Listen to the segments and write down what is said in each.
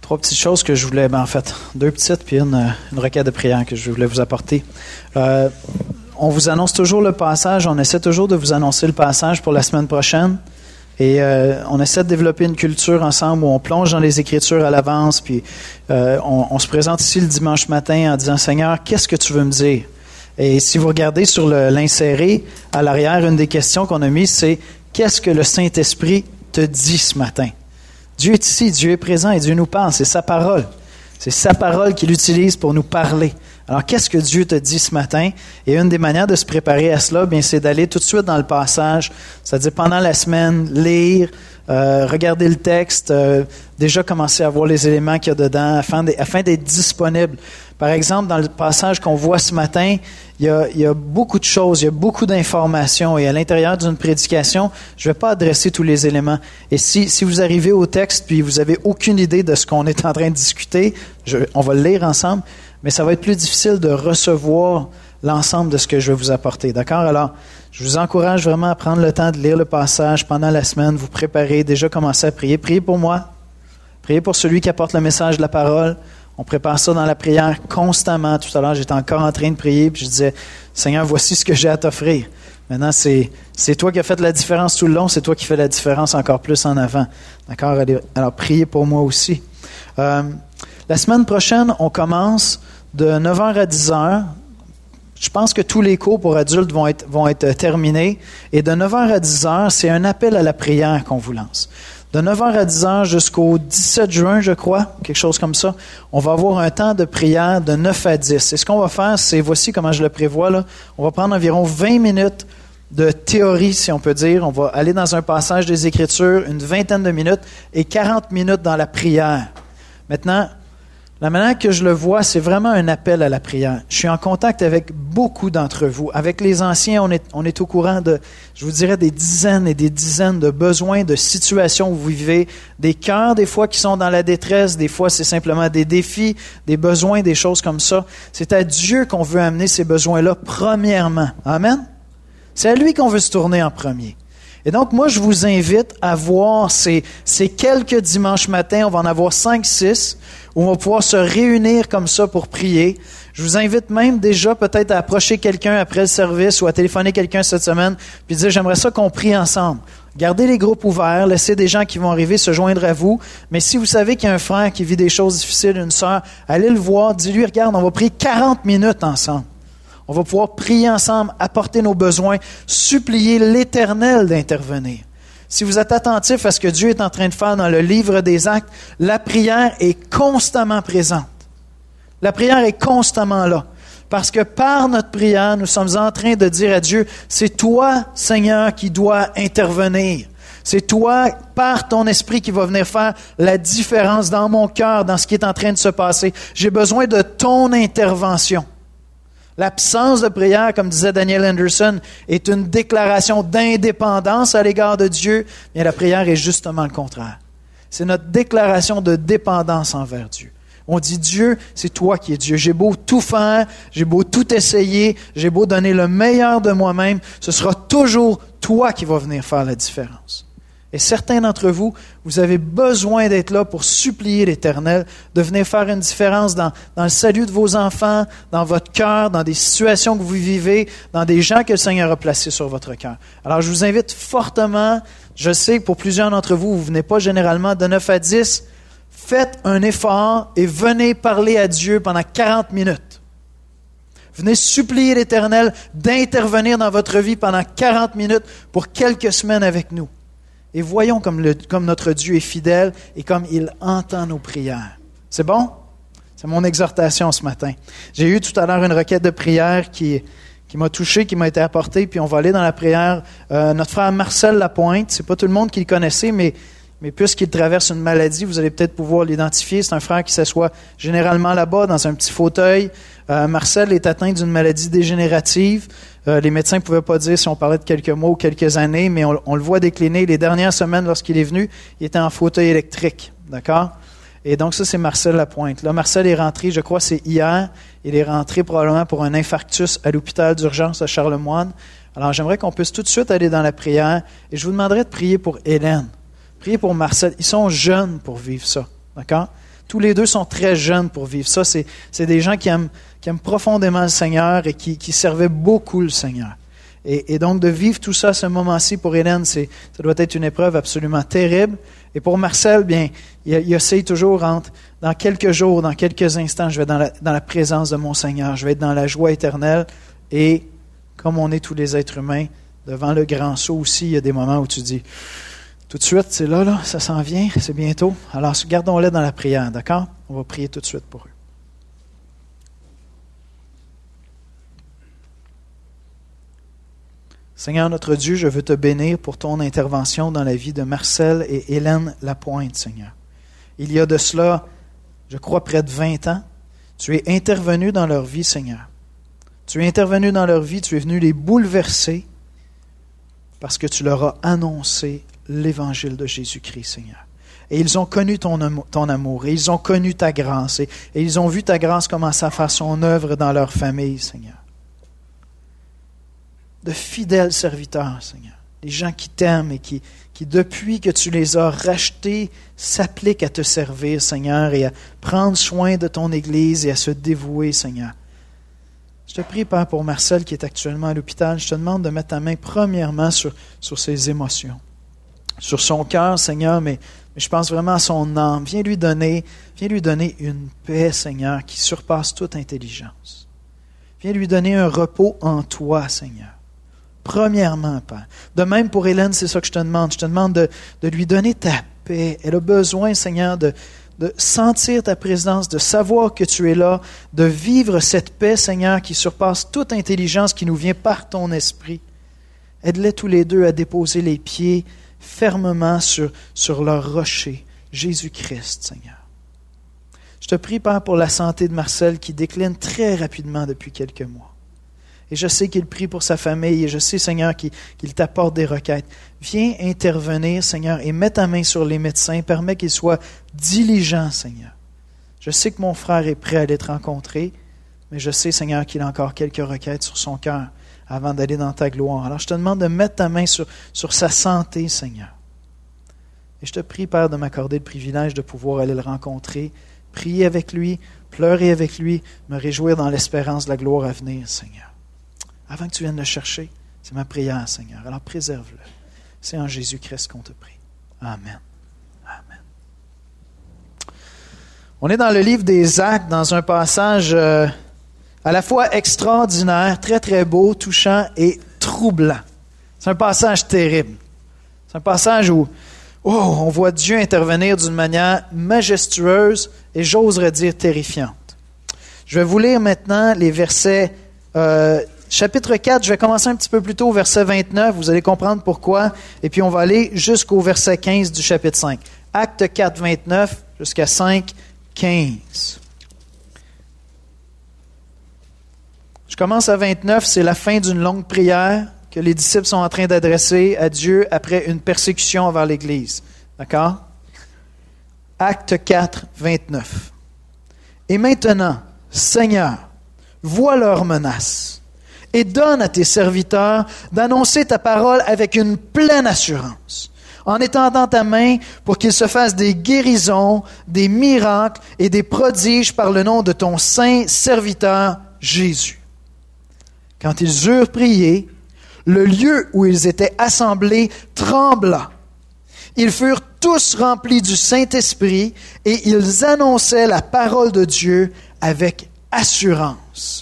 Trois petites choses que je voulais, en fait, deux petites, puis une requête de prière que je voulais vous apporter. On vous annonce toujours le passage, on essaie toujours de vous annoncer le passage pour la semaine prochaine. Et on essaie de développer une culture ensemble où on plonge dans les Écritures à l'avance, puis on se présente ici le dimanche matin en disant « Seigneur, qu'est-ce que tu veux me dire? » Et si vous regardez sur l'inséré, à l'arrière, une des questions qu'on a mises, c'est « Qu'est-ce que le Saint-Esprit te dit ce matin? » Dieu est ici, Dieu est présent et Dieu nous parle, c'est sa parole. C'est sa parole qu'il utilise pour nous parler. Alors, qu'est-ce que Dieu te dit ce matin? Et une des manières de se préparer à cela, bien, c'est d'aller tout de suite dans le passage, c'est-à-dire pendant la semaine, lire, regarder le texte, déjà commencer à voir les éléments qu'il y a dedans, afin d'être disponible. Par exemple, dans le passage qu'on voit ce matin, il y a beaucoup de choses, il y a beaucoup d'informations, et à l'intérieur d'une prédication, je ne vais pas adresser tous les éléments. Et si vous arrivez au texte puis vous n'avez aucune idée de ce qu'on est en train de discuter, on va le lire ensemble, mais ça va être plus difficile de recevoir l'ensemble de ce que je vais vous apporter. D'accord? Alors, je vous encourage vraiment à prendre le temps de lire le passage pendant la semaine, vous préparer, déjà commencer à prier. Priez pour moi, priez pour celui qui apporte le message de la parole. On prépare ça dans la prière constamment. Tout à l'heure, j'étais encore en train de prier, puis je disais, Seigneur, voici ce que j'ai à t'offrir. Maintenant, c'est toi qui as fait la différence tout le long, c'est toi qui fais la différence encore plus en avant. D'accord? Alors, priez pour moi aussi. La semaine prochaine, on commence de 9h à 10h. Je pense que tous les cours pour adultes vont être terminés. Et de 9h à 10h, c'est un appel à la prière qu'on vous lance. De 9h à 10h jusqu'au 17 juin, je crois, quelque chose comme ça, on va avoir un temps de prière de 9 à 10. Et ce qu'on va faire, c'est, voici comment je le prévois, là. On va prendre environ 20 minutes de théorie, si on peut dire. On va aller dans un passage des Écritures, une vingtaine de minutes, et 40 minutes dans la prière. Maintenant, la manière que je le vois, c'est vraiment un appel à la prière. Je suis en contact avec beaucoup d'entre vous. Avec les anciens, on est au courant de, je vous dirais, des dizaines et des dizaines de besoins, de situations où vous vivez, des cœurs des fois qui sont dans la détresse, des fois c'est simplement des défis, des besoins, des choses comme ça. C'est à Dieu qu'on veut amener ces besoins-là premièrement. Amen? C'est à lui qu'on veut se tourner en premier. Et donc, moi, je vous invite à voir ces quelques dimanches matins, on va en avoir 5-6, où on va pouvoir se réunir comme ça pour prier. Je vous invite même déjà peut-être à approcher quelqu'un après le service ou à téléphoner quelqu'un cette semaine, puis dire, j'aimerais ça qu'on prie ensemble. Gardez les groupes ouverts, laissez des gens qui vont arriver se joindre à vous. Mais si vous savez qu'il y a un frère qui vit des choses difficiles, une sœur, allez le voir, dis-lui, regarde, on va prier 40 minutes ensemble. On va pouvoir prier ensemble, apporter nos besoins, supplier l'Éternel d'intervenir. Si vous êtes attentif à ce que Dieu est en train de faire dans le livre des Actes, la prière est constamment présente. La prière est constamment là. Parce que par notre prière, nous sommes en train de dire à Dieu, c'est toi, Seigneur, qui dois intervenir. C'est toi, par ton esprit, qui va venir faire la différence dans mon cœur, dans ce qui est en train de se passer. J'ai besoin de ton intervention. L'absence de prière, comme disait Daniel Anderson, est une déclaration d'indépendance à l'égard de Dieu, mais la prière est justement le contraire. C'est notre déclaration de dépendance envers Dieu. On dit, Dieu, c'est toi qui es Dieu. J'ai beau tout faire, j'ai beau tout essayer, j'ai beau donner le meilleur de moi-même, ce sera toujours toi qui vas venir faire la différence. Et certains d'entre vous, vous avez besoin d'être là pour supplier l'Éternel, de venir faire une différence dans le salut de vos enfants, dans votre cœur, dans des situations que vous vivez, dans des gens que le Seigneur a placés sur votre cœur. Alors, je vous invite fortement, je sais que pour plusieurs d'entre vous, vous ne venez pas généralement de 9 à 10, faites un effort et venez parler à Dieu pendant 40 minutes. Venez supplier l'Éternel d'intervenir dans votre vie pendant 40 minutes pour quelques semaines avec nous. Et voyons comme notre Dieu est fidèle et comme il entend nos prières. C'est bon? C'est mon exhortation ce matin. J'ai eu tout à l'heure une requête de prière qui m'a touché, qui m'a été apportée, puis on va aller dans la prière. Notre frère Marcel Lapointe, c'est pas tout le monde qui le connaissait, mais puisqu'il traverse une maladie, vous allez peut-être pouvoir l'identifier. C'est un frère qui s'assoit généralement là-bas dans un petit fauteuil. Marcel est atteint d'une maladie dégénérative. Les médecins ne pouvaient pas dire si on parlait de quelques mois ou quelques années, mais on le voit décliner. Les dernières semaines, lorsqu'il est venu, il était en fauteuil électrique. D'accord? Et donc ça, c'est Marcel Lapointe. Là, Marcel est rentré, je crois, c'est hier. Il est rentré probablement pour un infarctus à l'hôpital d'urgence à Charlemagne. Alors, j'aimerais qu'on puisse tout de suite aller dans la prière. Et je vous demanderai de prier pour Hélène. Priez pour Marcel. Ils sont jeunes pour vivre ça. D'accord? Tous les deux sont très jeunes pour vivre ça. C'est des gens qui aiment profondément le Seigneur et qui servaient beaucoup le Seigneur. Et donc de vivre tout ça, ce moment-ci pour Hélène, ça doit être une épreuve absolument terrible. Et pour Marcel, bien, il essaye toujours dans quelques jours, dans quelques instants, je vais dans la présence de mon Seigneur. Je vais être dans la joie éternelle. Et comme on est tous les êtres humains, devant le grand saut aussi, il y a des moments où tu dis, tout de suite, c'est là, ça s'en vient, c'est bientôt. Alors, gardons-les dans la prière, d'accord? On va prier tout de suite pour eux. Seigneur notre Dieu, je veux te bénir pour ton intervention dans la vie de Marcel et Hélène Lapointe, Seigneur. Il y a de cela, je crois, près de 20 ans, tu es intervenu dans leur vie, Seigneur. Tu es intervenu dans leur vie, tu es venu les bouleverser parce que tu leur as annoncé l'évangile de Jésus-Christ, Seigneur. Et ils ont connu ton amour, et ils ont connu ta grâce, et ils ont vu ta grâce commencer à faire son œuvre dans leur famille, Seigneur. De fidèles serviteurs, Seigneur. Des gens qui t'aiment et qui, depuis que tu les as rachetés, s'appliquent à te servir, Seigneur, et à prendre soin de ton Église et à se dévouer, Seigneur. Je te prie, Père, pour Marcel qui est actuellement à l'hôpital, je te demande de mettre ta main premièrement sur ses émotions, sur son cœur, Seigneur, mais je pense vraiment à son âme. Viens lui donner une paix, Seigneur, qui surpasse toute intelligence. Viens lui donner un repos en toi, Seigneur. Premièrement, Père. De même pour Hélène, c'est ça que je te demande. Je te demande de lui donner ta paix. Elle a besoin, Seigneur, de sentir ta présence, de savoir que tu es là, de vivre cette paix, Seigneur, qui surpasse toute intelligence qui nous vient par ton esprit. Aide-les tous les deux à déposer les pieds fermement sur leur rocher, Jésus-Christ, Seigneur. Je te prie, Père, pour la santé de Marcel qui décline très rapidement depuis quelques mois. Et je sais qu'il prie pour sa famille et je sais, Seigneur, qu'il t'apporte des requêtes. Viens intervenir, Seigneur, et mets ta main sur les médecins. Permets qu'ils soient diligents, Seigneur. Je sais que mon frère est prêt à aller te rencontrer, mais je sais, Seigneur, qu'il a encore quelques requêtes sur son cœur avant d'aller dans ta gloire. Alors, je te demande de mettre ta main sur sa santé, Seigneur. Et je te prie, Père, de m'accorder le privilège de pouvoir aller le rencontrer, prier avec lui, pleurer avec lui, me réjouir dans l'espérance de la gloire à venir, Seigneur. Avant que tu viennes le chercher, c'est ma prière, Seigneur. Alors préserve-le. C'est en Jésus-Christ qu'on te prie. Amen. Amen. On est dans le livre des Actes, dans un passage à la fois extraordinaire, très très beau, touchant et troublant. C'est un passage terrible. C'est un passage où on voit Dieu intervenir d'une manière majestueuse et j'oserais dire terrifiante. Je vais vous lire maintenant les versets chapitre 4, je vais commencer un petit peu plus tôt au verset 29, vous allez comprendre pourquoi, et puis on va aller jusqu'au verset 15 du chapitre 5. Acte 4, 29 jusqu'à 5, 15. Je commence à 29, c'est la fin d'une longue prière que les disciples sont en train d'adresser à Dieu après une persécution envers l'Église. D'accord? Acte 4, 29. Et maintenant, Seigneur, vois leurs menaces. Et donne à tes serviteurs d'annoncer ta parole avec une pleine assurance, en étendant ta main pour qu'ils se fassent des guérisons, des miracles et des prodiges par le nom de ton saint serviteur Jésus. Quand ils eurent prié, le lieu où ils étaient assemblés trembla. Ils furent tous remplis du Saint-Esprit et ils annonçaient la parole de Dieu avec assurance.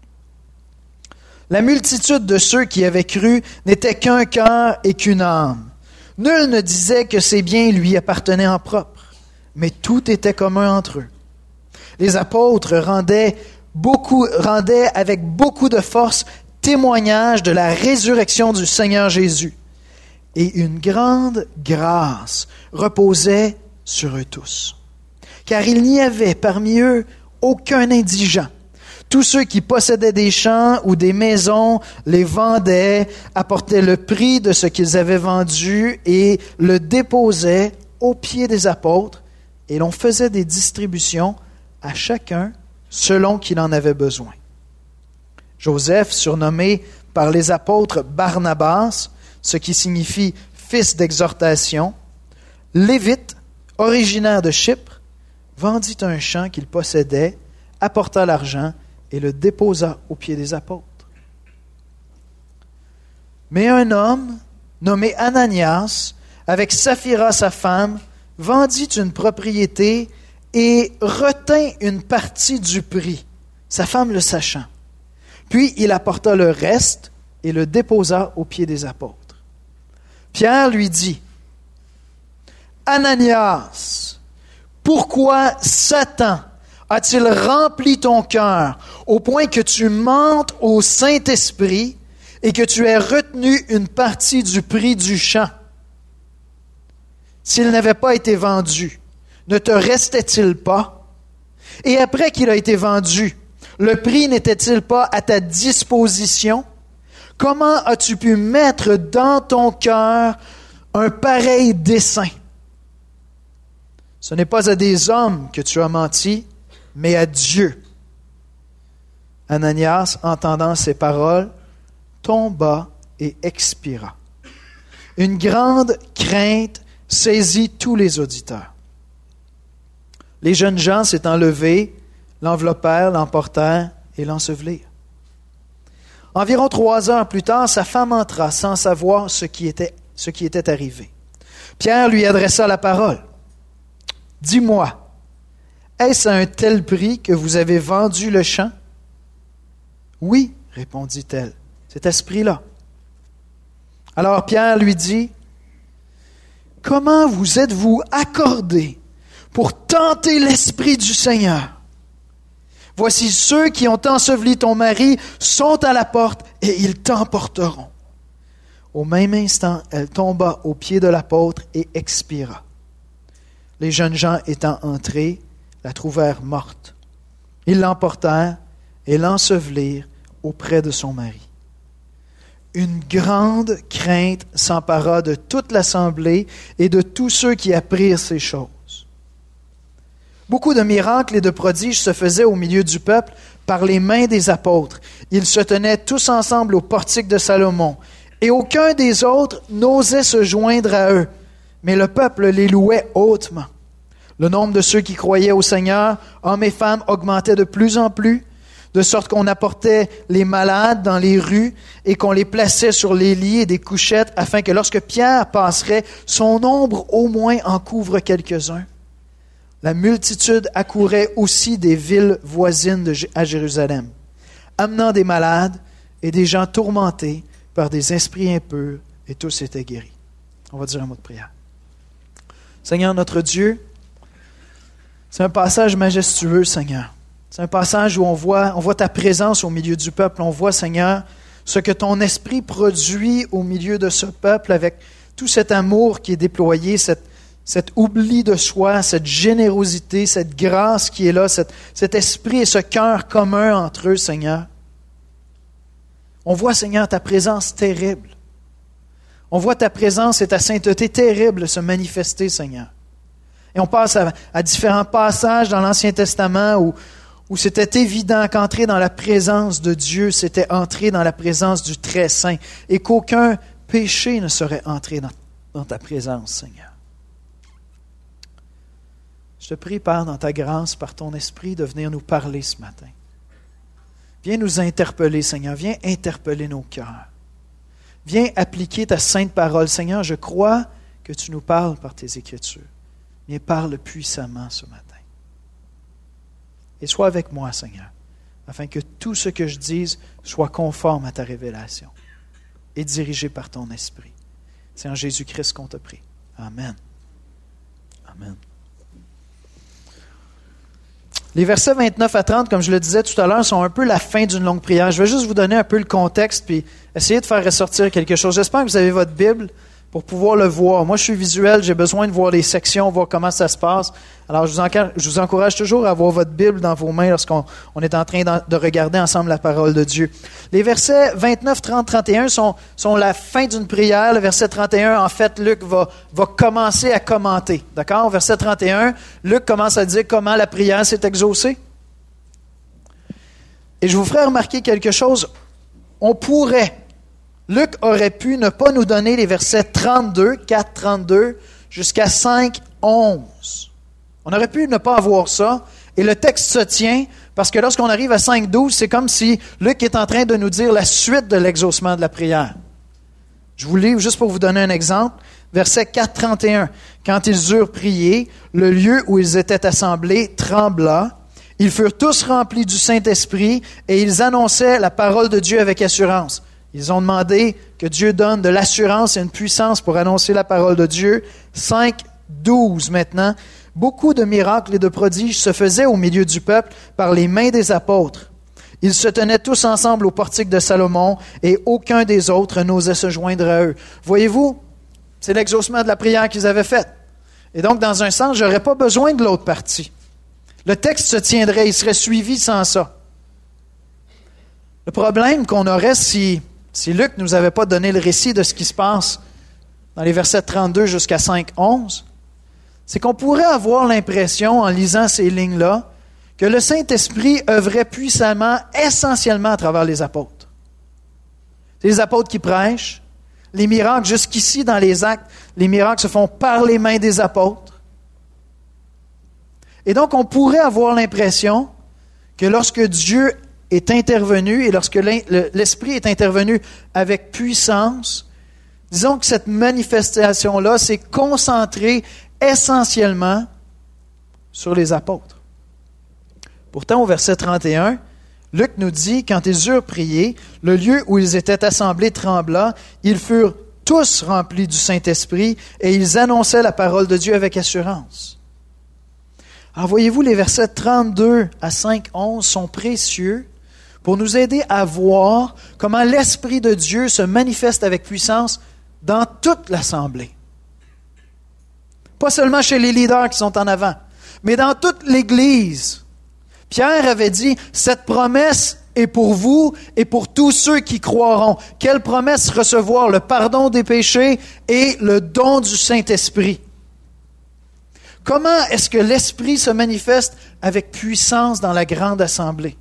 La multitude de ceux qui avaient cru n'était qu'un cœur et qu'une âme. Nul ne disait que ses biens lui appartenaient en propre, mais tout était commun entre eux. Les apôtres rendaient avec beaucoup de force témoignage de la résurrection du Seigneur Jésus. Et une grande grâce reposait sur eux tous. Car il n'y avait parmi eux aucun indigent. Tous ceux qui possédaient des champs ou des maisons les vendaient, apportaient le prix de ce qu'ils avaient vendu et le déposaient aux pieds des apôtres, et l'on faisait des distributions à chacun selon qu'il en avait besoin. Joseph, surnommé par les apôtres Barnabas, ce qui signifie « fils d'exhortation », Lévite, originaire de Chypre, vendit un champ qu'il possédait, apporta l'argent et le déposa aux pieds des apôtres. Mais un homme nommé Ananias, avec Saphira sa femme, vendit une propriété et retint une partie du prix, sa femme le sachant. Puis il apporta le reste et le déposa aux pieds des apôtres. Pierre lui dit, « Ananias, pourquoi Satan a-t-il rempli ton cœur au point que tu mentes au Saint-Esprit et que tu aies retenu une partie du prix du champ? S'il n'avait pas été vendu, ne te restait-il pas? Et après qu'il a été vendu, le prix n'était-il pas à ta disposition? Comment as-tu pu mettre dans ton cœur un pareil dessein? Ce n'est pas à des hommes que tu as menti, mais à Dieu. » Ananias, entendant ces paroles, tomba et expira. Une grande crainte saisit tous les auditeurs. Les jeunes gens s'étant levés, l'enveloppèrent, l'emportèrent et l'ensevelirent. Environ 3 heures plus tard, sa femme entra sans savoir ce qui était arrivé. Pierre lui adressa la parole. « Dis-moi, est-ce à un tel prix que vous avez vendu le champ? »« Oui, répondit-elle, c'est à ce prix-là. » Alors Pierre lui dit, « Comment vous êtes-vous accordés pour tenter l'Esprit du Seigneur? Voici ceux qui ont enseveli ton mari sont à la porte et ils t'emporteront. » Au même instant, elle tomba aux pieds de l'apôtre et expira. Les jeunes gens étant entrés, la trouvèrent morte. Ils l'emportèrent et l'ensevelirent auprès de son mari. Une grande crainte s'empara de toute l'assemblée et de tous ceux qui apprirent ces choses. Beaucoup de miracles et de prodiges se faisaient au milieu du peuple par les mains des apôtres. Ils se tenaient tous ensemble au portique de Salomon, et aucun des autres n'osait se joindre à eux, mais le peuple les louait hautement. Le nombre de ceux qui croyaient au Seigneur, hommes et femmes, augmentait de plus en plus, de sorte qu'on apportait les malades dans les rues et qu'on les plaçait sur les lits et des couchettes, afin que lorsque Pierre passerait, son ombre au moins en couvre quelques-uns. La multitude accourait aussi des villes voisines à Jérusalem, amenant des malades et des gens tourmentés par des esprits impurs, et tous étaient guéris. On va dire un mot de prière. Seigneur notre Dieu, c'est un passage majestueux, Seigneur. C'est un passage où on voit ta présence au milieu du peuple. On voit, Seigneur, ce que ton esprit produit au milieu de ce peuple avec tout cet amour qui est déployé, cet oubli de soi, cette générosité, cette grâce qui est là, cet esprit et ce cœur commun entre eux, Seigneur. On voit, Seigneur, ta présence terrible. On voit ta présence et ta sainteté terrible se manifester, Seigneur. Et on passe à différents passages dans l'Ancien Testament où c'était évident qu'entrer dans la présence de Dieu, c'était entrer dans la présence du Très Saint et qu'aucun péché ne serait entré dans ta présence, Seigneur. Je te prie, Père, dans ta grâce, par ton esprit, de venir nous parler ce matin. Viens nous interpeller, Seigneur. Viens interpeller nos cœurs. Viens appliquer ta sainte parole. Seigneur, je crois que tu nous parles par tes Écritures. Viens parle puissamment ce matin. Et sois avec moi, Seigneur, afin que tout ce que je dise soit conforme à ta révélation et dirigé par ton esprit. C'est en Jésus-Christ qu'on te prie. Amen. Amen. Les versets 29 à 30, comme je le disais tout à l'heure, sont un peu la fin d'une longue prière. Je vais juste vous donner un peu le contexte puis essayer de faire ressortir quelque chose. J'espère que vous avez votre Bible pour pouvoir le voir. Moi, je suis visuel, j'ai besoin de voir les sections, voir comment ça se passe. Alors, je vous encourage toujours à avoir votre Bible dans vos mains lorsqu'on est en train de regarder ensemble la parole de Dieu. Les versets 29, 30, 31 sont la fin d'une prière. Le verset 31, en fait, Luc va commencer à commenter. D'accord? Verset 31, Luc commence à dire comment la prière s'est exaucée. Et je vous ferai remarquer quelque chose. Luc aurait pu ne pas nous donner les versets 32, 4, 32, jusqu'à 5, 11. On aurait pu ne pas avoir ça, et le texte se tient, parce que lorsqu'on arrive à 5.12, c'est comme si Luc est en train de nous dire la suite de l'exaucement de la prière. Je vous lis juste pour vous donner un exemple. Verset 4.31. Quand ils eurent prié, le lieu où ils étaient assemblés trembla. Ils furent tous remplis du Saint-Esprit et ils annonçaient la parole de Dieu avec assurance. Ils ont demandé que Dieu donne de l'assurance et une puissance pour annoncer la parole de Dieu. 5.12 maintenant. Beaucoup de miracles et de prodiges se faisaient au milieu du peuple par les mains des apôtres. Ils se tenaient tous ensemble au portique de Salomon et aucun des autres n'osait se joindre à eux. Voyez-vous, c'est l'exaucement de la prière qu'ils avaient faite. Et donc, dans un sens, je n'aurais pas besoin de l'autre partie. Le texte se tiendrait, il serait suivi sans ça. Le problème qu'on aurait si Luc ne nous avait pas donné le récit de ce qui se passe dans les versets 32 jusqu'à 5.11, c'est qu'on pourrait avoir l'impression, en lisant ces lignes-là, que le Saint-Esprit œuvrait puissamment, essentiellement à travers les apôtres. C'est les apôtres qui prêchent. Les miracles, jusqu'ici dans les actes, les miracles se font par les mains des apôtres. Et donc, on pourrait avoir l'impression que lorsque Dieu est intervenu et lorsque l'Esprit est intervenu avec puissance, disons que cette manifestation-là s'est concentrée essentiellement sur les apôtres. Pourtant, au verset 31, Luc nous dit, quand ils eurent prié, le lieu où ils étaient assemblés trembla, ils furent tous remplis du Saint-Esprit et ils annonçaient la parole de Dieu avec assurance. Alors voyez-vous, les versets 32 à 5.11 sont précieux pour nous aider à voir comment l'Esprit de Dieu se manifeste avec puissance dans toute l'assemblée. Pas seulement chez les leaders qui sont en avant, mais dans toute l'Église. Pierre avait dit, cette promesse est pour vous et pour tous ceux qui croiront. Quelle promesse? Recevoir le pardon des péchés et le don du Saint-Esprit. Comment est-ce que l'Esprit se manifeste avec puissance dans la grande assemblée?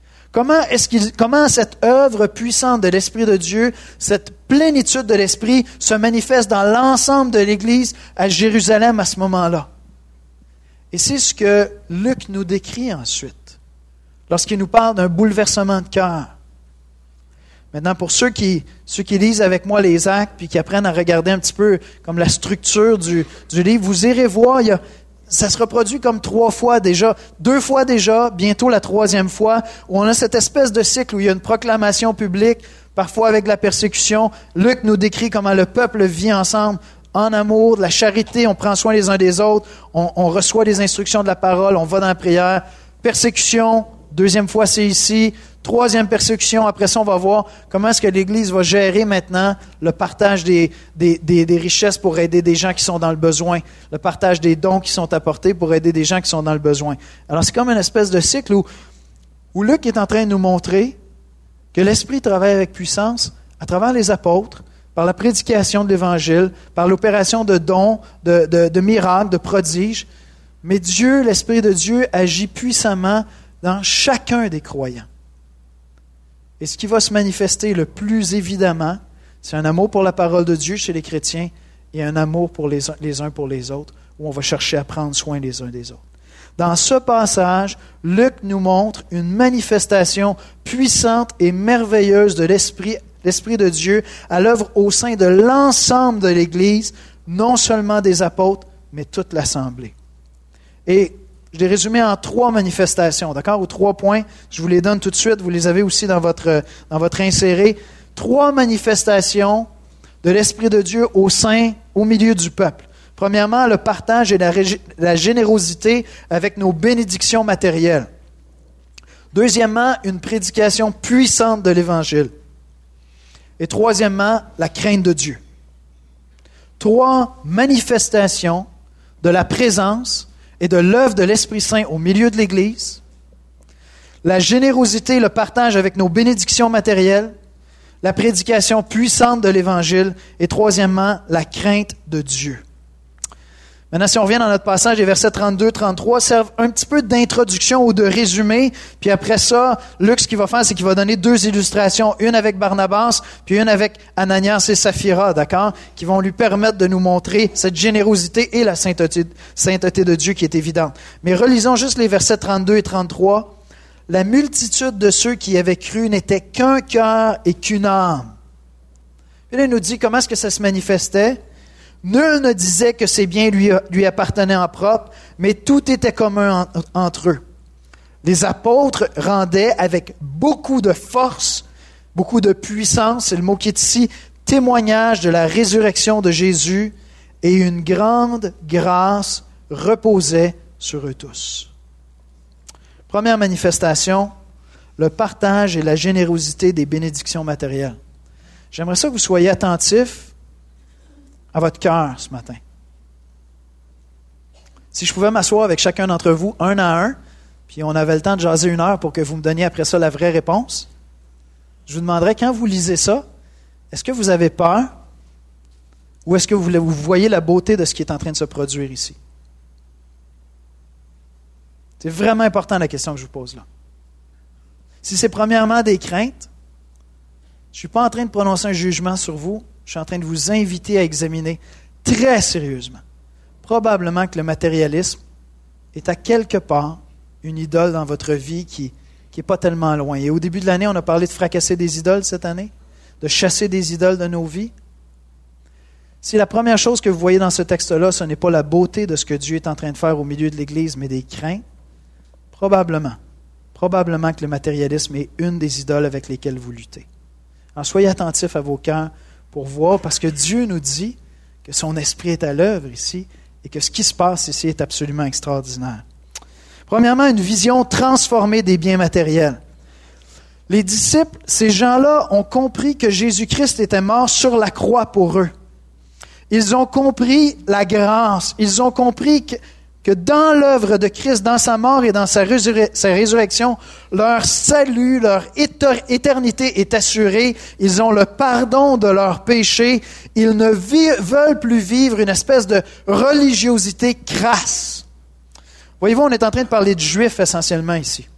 Comment cette œuvre puissante de l'Esprit de Dieu, cette plénitude de l'Esprit se manifeste dans l'ensemble de l'Église à Jérusalem à ce moment-là? Et c'est ce que Luc nous décrit ensuite, lorsqu'il nous parle d'un bouleversement de cœur. Maintenant, pour ceux qui lisent avec moi les actes, puis qui apprennent à regarder un petit peu comme la structure du livre, vous irez voir, ça se reproduit comme 3 fois déjà, 2 fois déjà, bientôt la 3e fois, où on a cette espèce de cycle où il y a une proclamation publique, parfois avec la persécution. Luc nous décrit comment le peuple vit ensemble, en amour, de la charité, on prend soin les uns des autres, on reçoit des instructions de la parole, on va dans la prière. Persécution, 2e fois c'est ici. 3e persécution, après ça on va voir comment est-ce que l'Église va gérer maintenant le partage des richesses pour aider des gens qui sont dans le besoin, le partage des dons qui sont apportés pour aider des gens qui sont dans le besoin. Alors c'est comme une espèce de cycle où Luc est en train de nous montrer que l'Esprit travaille avec puissance à travers les apôtres, par la prédication de l'Évangile, par l'opération de dons, de miracles, de prodiges. Mais Dieu, l'Esprit de Dieu, agit puissamment dans chacun des croyants. Et ce qui va se manifester le plus évidemment, c'est un amour pour la parole de Dieu chez les chrétiens et un amour pour les uns pour les autres, où on va chercher à prendre soin les uns des autres. Dans ce passage, Luc nous montre une manifestation puissante et merveilleuse de l'Esprit de Dieu à l'œuvre au sein de l'ensemble de l'Église, non seulement des apôtres, mais toute l'assemblée. Et je l'ai résumé en 3 manifestations, d'accord? Ou 3 points. Je vous les donne tout de suite. Vous les avez aussi dans votre inséré. 3 manifestations de l'Esprit de Dieu au milieu du peuple. Premièrement, le partage et la générosité avec nos bénédictions matérielles. Deuxièmement, une prédication puissante de l'Évangile. Et troisièmement, la crainte de Dieu. 3 manifestations de la présence et de l'œuvre de l'Esprit Saint au milieu de l'Église, la générosité, le partage avec nos bénédictions matérielles, la prédication puissante de l'Évangile et troisièmement, la crainte de Dieu. Maintenant, si on revient dans notre passage, les versets 32-33 servent un petit peu d'introduction ou de résumé. Puis après ça, Luc, ce qu'il va faire, c'est qu'il va donner deux illustrations. Une avec Barnabas, puis une avec Ananias et Saphira, d'accord? Qui vont lui permettre de nous montrer cette générosité et la sainteté de Dieu qui est évidente. Mais relisons juste les versets 32 et 33. La multitude de ceux qui avaient cru n'était qu'un cœur et qu'une âme. Puis là, il nous dit comment est-ce que ça se manifestait. Nul ne disait que ses biens lui appartenaient en propre, mais tout était commun entre eux. Les apôtres rendaient avec beaucoup de force, beaucoup de puissance, c'est le mot qui est ici, témoignage de la résurrection de Jésus, et une grande grâce reposait sur eux tous. Première manifestation, le partage et la générosité des bénédictions matérielles. J'aimerais ça que vous soyez attentifs à votre cœur ce matin. Si je pouvais m'asseoir avec chacun d'entre vous, un à un, puis on avait le temps de jaser 1 heure pour que vous me donniez après ça la vraie réponse, je vous demanderais, quand vous lisez ça, est-ce que vous avez peur ou est-ce que vous voyez la beauté de ce qui est en train de se produire ici? C'est vraiment important la question que je vous pose là. Si c'est premièrement des craintes, je ne suis pas en train de prononcer un jugement sur vous, je suis en train de vous inviter à examiner très sérieusement. Probablement que le matérialisme est à quelque part une idole dans votre vie qui n'est pas tellement loin. Et au début de l'année, on a parlé de fracasser des idoles cette année, de chasser des idoles de nos vies. Si la première chose que vous voyez dans ce texte-là, ce n'est pas la beauté de ce que Dieu est en train de faire au milieu de l'Église, mais des craintes, probablement que le matérialisme est une des idoles avec lesquelles vous luttez. Alors soyez attentifs à vos cœurs pour voir, parce que Dieu nous dit que son esprit est à l'œuvre ici et que ce qui se passe ici est absolument extraordinaire. Premièrement, une vision transformée des biens matériels. Les disciples, ces gens-là, ont compris que Jésus-Christ était mort sur la croix pour eux. Ils ont compris la grâce. Ils ont compris que dans l'œuvre de Christ, dans sa mort et dans sa résurrection, leur salut, leur éternité est assurée. Ils ont le pardon de leurs péchés. Ils ne veulent plus vivre une espèce de religiosité crasse. Voyez-vous, on est en train de parler de Juifs essentiellement ici.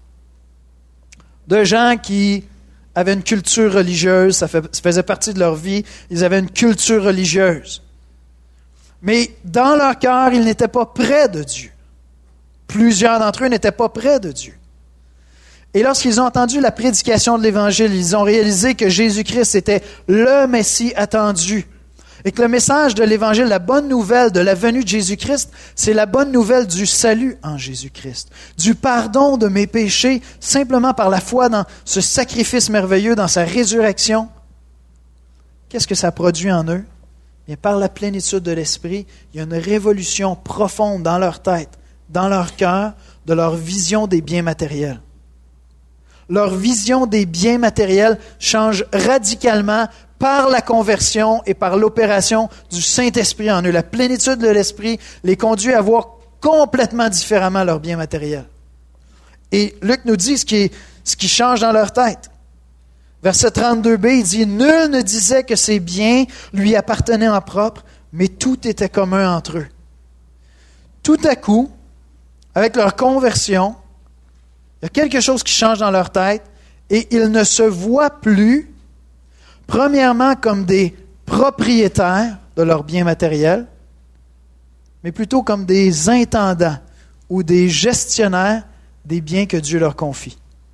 De gens qui avaient une culture religieuse, ça faisait partie de leur vie, ils avaient une culture religieuse. Mais dans leur cœur, ils n'étaient pas près de Dieu. Plusieurs d'entre eux n'étaient pas près de Dieu. Et lorsqu'ils ont entendu la prédication de l'Évangile, ils ont réalisé que Jésus-Christ était le Messie attendu. Et que le message de l'Évangile, la bonne nouvelle de la venue de Jésus-Christ, c'est la bonne nouvelle du salut en Jésus-Christ. Du pardon de mes péchés, simplement par la foi dans ce sacrifice merveilleux, dans sa résurrection. Qu'est-ce que ça produit en eux? Bien, par la plénitude de l'Esprit, il y a une révolution profonde dans leur tête, dans leur cœur, de leur vision des biens matériels. Leur vision des biens matériels change radicalement par la conversion et par l'opération du Saint-Esprit en eux. La plénitude de l'Esprit les conduit à voir complètement différemment leurs biens matériels. Et Luc nous dit ce qui change dans leur tête. Verset 32b, il dit « Nul ne disait que ses biens lui appartenaient en propre, mais tout était commun entre eux. » Tout à coup, avec leur conversion, il y a quelque chose qui change dans leur tête et ils ne se voient plus, premièrement, comme des propriétaires de leurs biens matériels, mais plutôt comme des intendants ou des gestionnaires des biens que Dieu leur confie.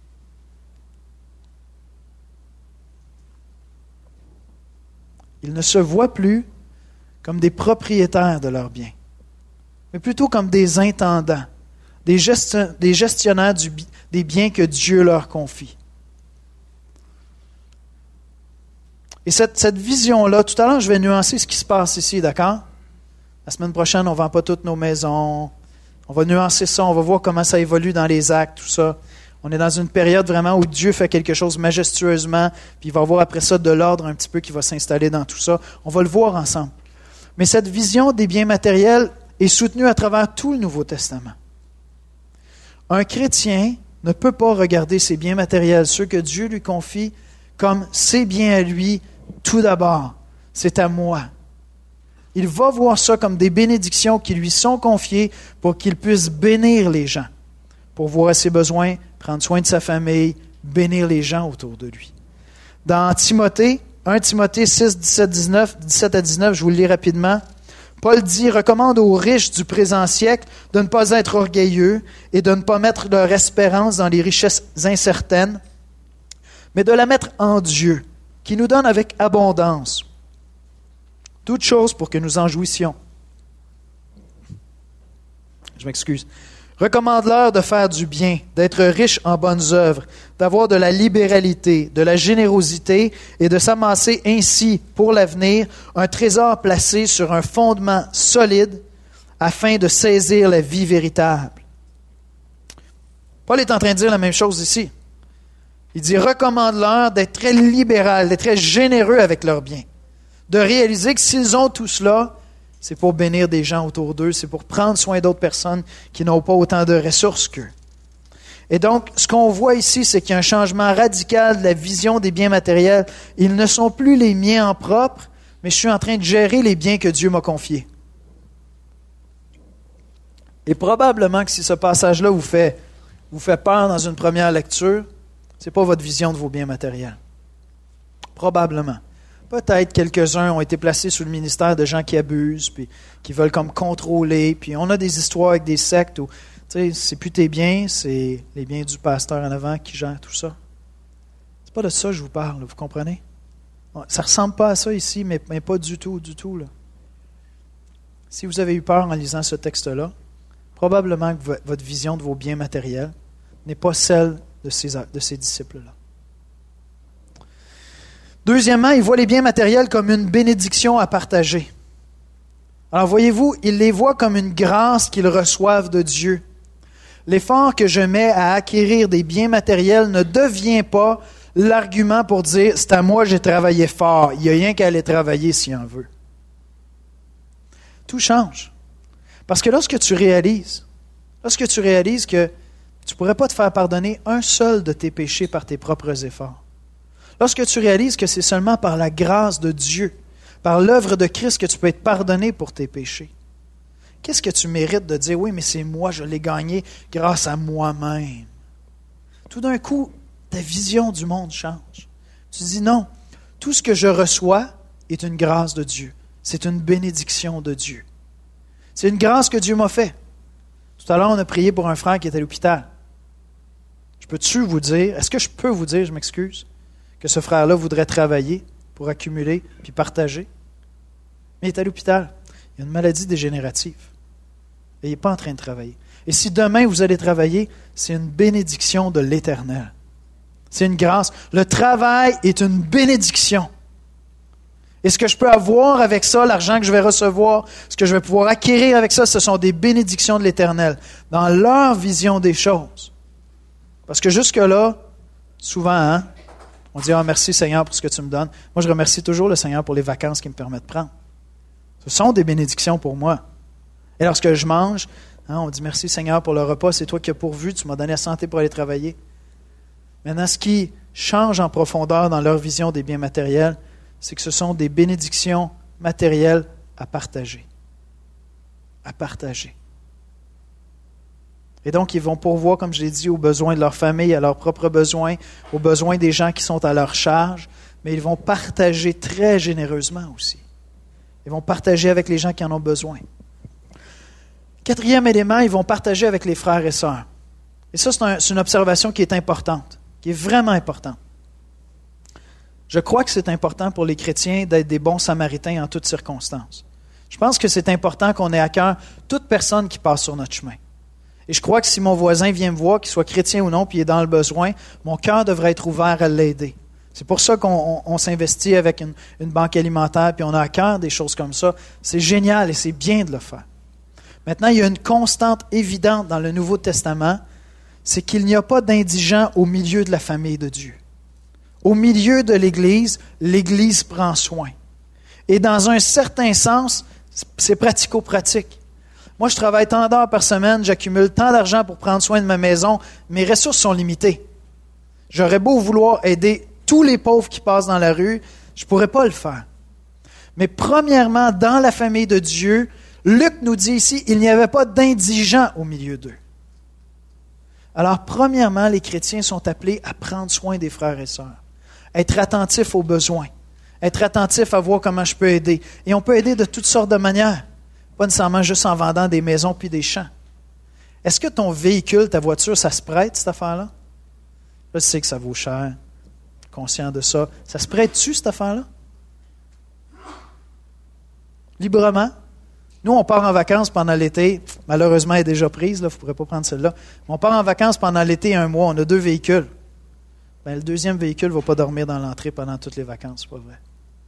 Ils ne se voient plus comme des propriétaires de leurs biens, mais plutôt comme des intendants, des gestionnaires des biens que Dieu leur confie. Et cette vision-là, tout à l'heure, je vais nuancer ce qui se passe ici, d'accord? La semaine prochaine, on ne vend pas toutes nos maisons. On va nuancer ça, on va voir comment ça évolue dans les actes, tout ça. On est dans une période vraiment où Dieu fait quelque chose majestueusement, puis il va y avoir après ça de l'ordre un petit peu qui va s'installer dans tout ça. On va le voir ensemble. Mais cette vision des biens matériels est soutenue à travers tout le Nouveau Testament. Un chrétien ne peut pas regarder ses biens matériels, ceux que Dieu lui confie, comme ses biens à lui, tout d'abord. C'est à moi. Il va voir ça comme des bénédictions qui lui sont confiées pour qu'il puisse bénir les gens, pour voir à ses besoins, prendre soin de sa famille, bénir les gens autour de lui. Dans Timothée, 1 Timothée 6, 17 à 19, je vous le lis rapidement. Paul dit, recommande aux riches du présent siècle de ne pas être orgueilleux et de ne pas mettre leur espérance dans les richesses incertaines, mais de la mettre en Dieu, qui nous donne avec abondance toutes choses pour que nous en jouissions. Je m'excuse. Recommande-leur de faire du bien, d'être riches en bonnes œuvres, d'avoir de la libéralité, de la générosité et de s'amasser ainsi pour l'avenir un trésor placé sur un fondement solide afin de saisir la vie véritable. Paul est en train de dire la même chose ici. Il dit, recommande-leur d'être très libéral, d'être très généreux avec leurs biens, de réaliser que s'ils ont tout cela, c'est pour bénir des gens autour d'eux, c'est pour prendre soin d'autres personnes qui n'ont pas autant de ressources qu'eux. Et donc, ce qu'on voit ici, c'est qu'il y a un changement radical de la vision des biens matériels. Ils ne sont plus les miens en propre, mais je suis en train de gérer les biens que Dieu m'a confiés. Et probablement que si ce passage-là vous fait peur dans une première lecture, ce n'est pas votre vision de vos biens matériels. Probablement. Peut-être quelques-uns ont été placés sous le ministère de gens qui abusent, puis qui veulent comme contrôler. Puis on a des histoires avec des sectes où, tu sais, c'est plus tes biens, c'est les biens du pasteur en avant qui gère tout ça. C'est pas de ça que je vous parle, vous comprenez? Ça ressemble pas à ça ici, mais pas du tout, là. Si vous avez eu peur en lisant ce texte-là, probablement que votre vision de vos biens matériels n'est pas celle de ces disciples-là. Deuxièmement, ils voient les biens matériels comme une bénédiction à partager. Alors voyez-vous, ils les voient comme une grâce qu'ils reçoivent de Dieu. L'effort que je mets à acquérir des biens matériels ne devient pas l'argument pour dire « c'est à moi, j'ai travaillé fort, il n'y a rien qu'à aller travailler s'il en veut ». Tout change. Parce que lorsque tu réalises que tu ne pourrais pas te faire pardonner un seul de tes péchés par tes propres efforts, lorsque tu réalises que c'est seulement par la grâce de Dieu, par l'œuvre de Christ que tu peux être pardonné pour tes péchés, qu'est-ce que tu mérites de dire « oui, mais c'est moi, je l'ai gagné grâce à moi-même ». Tout d'un coup, ta vision du monde change. Tu dis non, tout ce que je reçois est une grâce de Dieu. C'est une bénédiction de Dieu. C'est une grâce que Dieu m'a fait. Tout à l'heure, on a prié pour un frère qui est à l'hôpital. Est-ce que je peux vous dire, je m'excuse, que ce frère-là voudrait travailler pour accumuler puis partager? Mais il est à l'hôpital. Il a une maladie dégénérative. Et il n'est pas en train de travailler. Et si demain vous allez travailler, c'est une bénédiction de l'Éternel. C'est une grâce. Le travail est une bénédiction. Et ce que je peux avoir avec ça, l'argent que je vais recevoir, ce que je vais pouvoir acquérir avec ça, ce sont des bénédictions de l'Éternel, dans leur vision des choses. Parce que jusque-là, souvent, on dit « Ah, merci Seigneur pour ce que tu me donnes ». Moi, je remercie toujours le Seigneur pour les vacances qu'il me permet de prendre. Ce sont des bénédictions pour moi. Et lorsque je mange, on dit « Merci Seigneur pour le repas, c'est toi qui as pourvu, tu m'as donné la santé pour aller travailler ». Maintenant, ce qui change en profondeur dans leur vision des biens matériels, c'est que ce sont des bénédictions matérielles à partager. À partager. Et donc, ils vont pourvoir, comme je l'ai dit, aux besoins de leur famille, à leurs propres besoins, aux besoins des gens qui sont à leur charge, mais ils vont partager très généreusement aussi. Ils vont partager avec les gens qui en ont besoin. Quatrième élément, ils vont partager avec les frères et sœurs. Et ça, c'est une observation qui est importante, qui est vraiment importante. Je crois que c'est important pour les chrétiens d'être des bons samaritains en toutes circonstances. Je pense que c'est important qu'on ait à cœur toute personne qui passe sur notre chemin. Et je crois que si mon voisin vient me voir, qu'il soit chrétien ou non, puis il est dans le besoin, mon cœur devrait être ouvert à l'aider. C'est pour ça qu'on s'investit avec une banque alimentaire, puis on a à cœur des choses comme ça. C'est génial et c'est bien de le faire. Maintenant, il y a une constante évidente dans le Nouveau Testament, c'est qu'il n'y a pas d'indigents au milieu de la famille de Dieu. Au milieu de l'Église, l'Église prend soin. Et dans un certain sens, c'est pratico-pratique. Moi, je travaille tant d'heures par semaine, j'accumule tant d'argent pour prendre soin de ma maison, mes ressources sont limitées. J'aurais beau vouloir aider tous les pauvres qui passent dans la rue, je ne pourrais pas le faire. Mais premièrement, dans la famille de Dieu, Luc nous dit ici, il n'y avait pas d'indigents au milieu d'eux. Alors, premièrement, les chrétiens sont appelés à prendre soin des frères et sœurs, être attentifs aux besoins, être attentifs à voir comment je peux aider. Et on peut aider de toutes sortes de manières, pas nécessairement juste en vendant des maisons puis des champs. Est-ce que ton véhicule, ta voiture, ça se prête, cette affaire-là? Là, je sais que ça vaut cher, conscient de ça. Ça se prête-tu, cette affaire-là? Librement? Nous, on part en vacances pendant l'été. Malheureusement, elle est déjà prise, là, vous ne pourrez pas prendre celle-là. On part en vacances pendant l'été 1 mois. On a 2 véhicules. Le deuxième véhicule ne va pas dormir dans l'entrée pendant toutes les vacances, c'est pas vrai.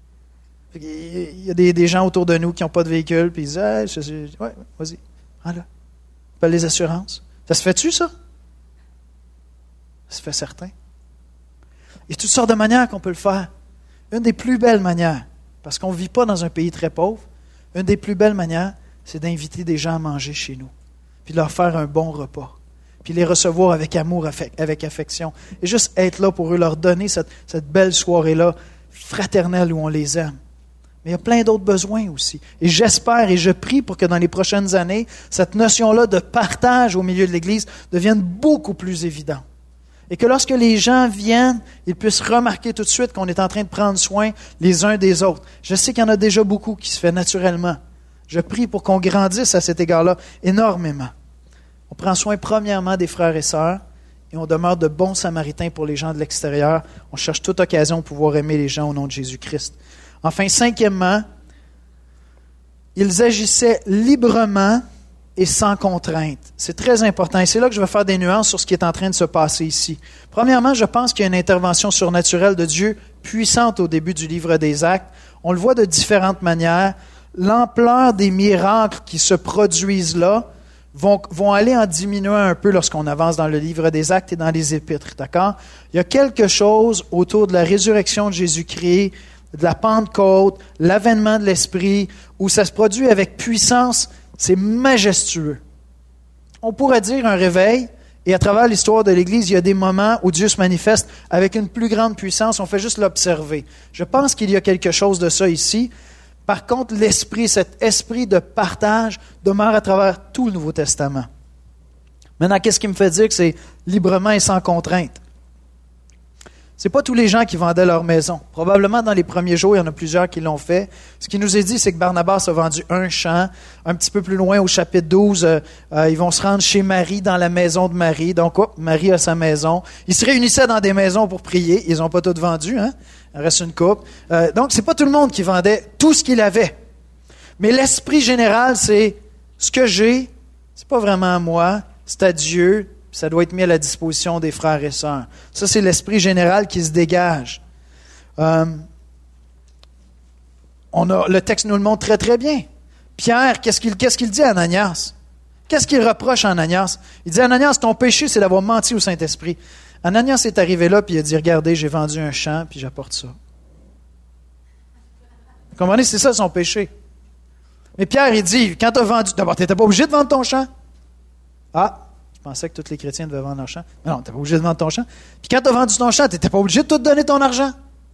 Il y a des gens autour de nous qui n'ont pas de véhicule, puis ils disent « Ouais, vas-y, prends-le. » Appelle les assurances. Ça se fait-tu, ça? Ça se fait certain. Il y a toutes sortes de manières qu'on peut le faire. Une des plus belles manières, parce qu'on ne vit pas dans un pays très pauvre, une des plus belles manières, c'est d'inviter des gens à manger chez nous, puis de leur faire un bon repas, puis les recevoir avec amour, avec affection, et juste être là pour eux, leur donner cette belle soirée-là fraternelle où on les aime. Mais il y a plein d'autres besoins aussi. Et j'espère et je prie pour que dans les prochaines années, cette notion-là de partage au milieu de l'Église devienne beaucoup plus évidente. Et que lorsque les gens viennent, ils puissent remarquer tout de suite qu'on est en train de prendre soin les uns des autres. Je sais qu'il y en a déjà beaucoup qui se fait naturellement. Je prie pour qu'on grandisse à cet égard-là énormément. On prend soin premièrement des frères et sœurs et on demeure de bons samaritains pour les gens de l'extérieur. On cherche toute occasion de pouvoir aimer les gens au nom de Jésus-Christ. Enfin, cinquièmement, ils agissaient librement et sans contrainte. C'est très important. Et c'est là que je vais faire des nuances sur ce qui est en train de se passer ici. Premièrement, je pense qu'il y a une intervention surnaturelle de Dieu puissante au début du livre des Actes. On le voit de différentes manières. L'ampleur des miracles qui se produisent là vont aller en diminuant un peu lorsqu'on avance dans le livre des Actes et dans les Épîtres. D'accord? Il y a quelque chose autour de la résurrection de Jésus-Christ, de la Pentecôte, l'avènement de l'Esprit, où ça se produit avec puissance. C'est majestueux. On pourrait dire un réveil, et à travers l'histoire de l'Église, il y a des moments où Dieu se manifeste avec une plus grande puissance, on fait juste l'observer. Je pense qu'il y a quelque chose de ça ici. Par contre, l'esprit, cet esprit de partage demeure à travers tout le Nouveau Testament. Maintenant, qu'est-ce qui me fait dire que c'est librement et sans contrainte? Ce n'est pas tous les gens qui vendaient leur maison. Probablement, dans les premiers jours, il y en a plusieurs qui l'ont fait. Ce qui nous est dit, c'est que Barnabas a vendu un champ. Un petit peu plus loin, au chapitre 12, ils vont se rendre chez Marie, dans la maison de Marie. Donc, Marie a sa maison. Ils se réunissaient dans des maisons pour prier. Ils n'ont pas toutes vendu, hein? Il reste une couple. Donc, c'est pas tout le monde qui vendait tout ce qu'il avait. Mais l'esprit général, c'est ce que j'ai, c'est pas vraiment à moi, c'est à Dieu. Ça doit être mis à la disposition des frères et sœurs. Ça, c'est l'esprit général qui se dégage. Le texte nous le montre très, très bien. Pierre, qu'est-ce qu'il dit à Ananias? Qu'est-ce qu'il reproche à Ananias? Il dit, Ananias, ton péché, c'est d'avoir menti au Saint-Esprit. Ananias est arrivé là, puis il a dit, regardez, j'ai vendu un champ, puis j'apporte ça. Vous comprenez? C'est ça son péché. Mais Pierre, il dit, quand tu as vendu, d'abord, tu n'étais pas obligé de vendre ton champ. Ah! Je pensais que tous les chrétiens devaient vendre leur champ. Mais non, tu n'étais pas obligé de vendre ton champ. Puis quand tu as vendu ton champ, tu n'étais pas obligé de tout donner ton argent.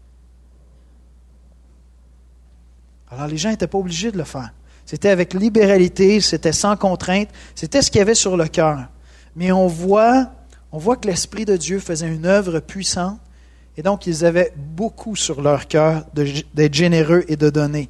Alors les gens n'étaient pas obligés de le faire. C'était avec libéralité, c'était sans contrainte, c'était ce qu'il y avait sur le cœur. Mais on voit que l'Esprit de Dieu faisait une œuvre puissante, et donc ils avaient beaucoup sur leur cœur d'être généreux et de donner.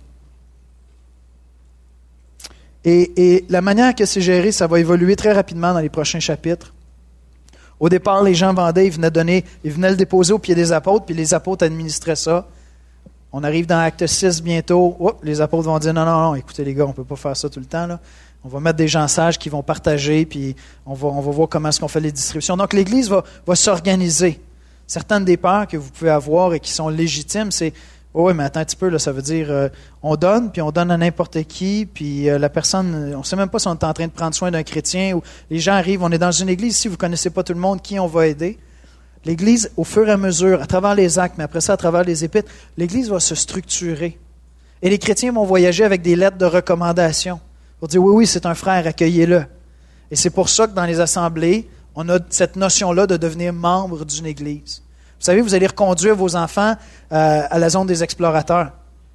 Et la manière que c'est géré, ça va évoluer très rapidement dans les prochains chapitres. Au départ, les gens vendaient, ils venaient le déposer au pied des apôtres, puis les apôtres administraient ça. On arrive dans Acte 6 bientôt. Les apôtres vont dire, non, écoutez les gars, on ne peut pas faire ça tout le temps, là. On va mettre des gens sages qui vont partager, puis on va voir comment est-ce qu'on fait les distributions. Donc l'Église va s'organiser. Certaines des peurs que vous pouvez avoir et qui sont légitimes, c'est oui, mais attends un petit peu, là, ça veut dire on donne, puis on donne à n'importe qui, puis la personne, on ne sait même pas si on est en train de prendre soin d'un chrétien, ou les gens arrivent, on est dans une église, si vous ne connaissez pas tout le monde, qui on va aider? L'Église, au fur et à mesure, à travers les actes, mais après ça, à travers les épîtres, l'Église va se structurer. Et les chrétiens vont voyager avec des lettres de recommandation pour dire, oui, c'est un frère, accueillez-le. Et c'est pour ça que dans les assemblées, on a cette notion-là de devenir membre d'une Église. Vous savez, vous allez reconduire vos enfants à la zone des explorateurs.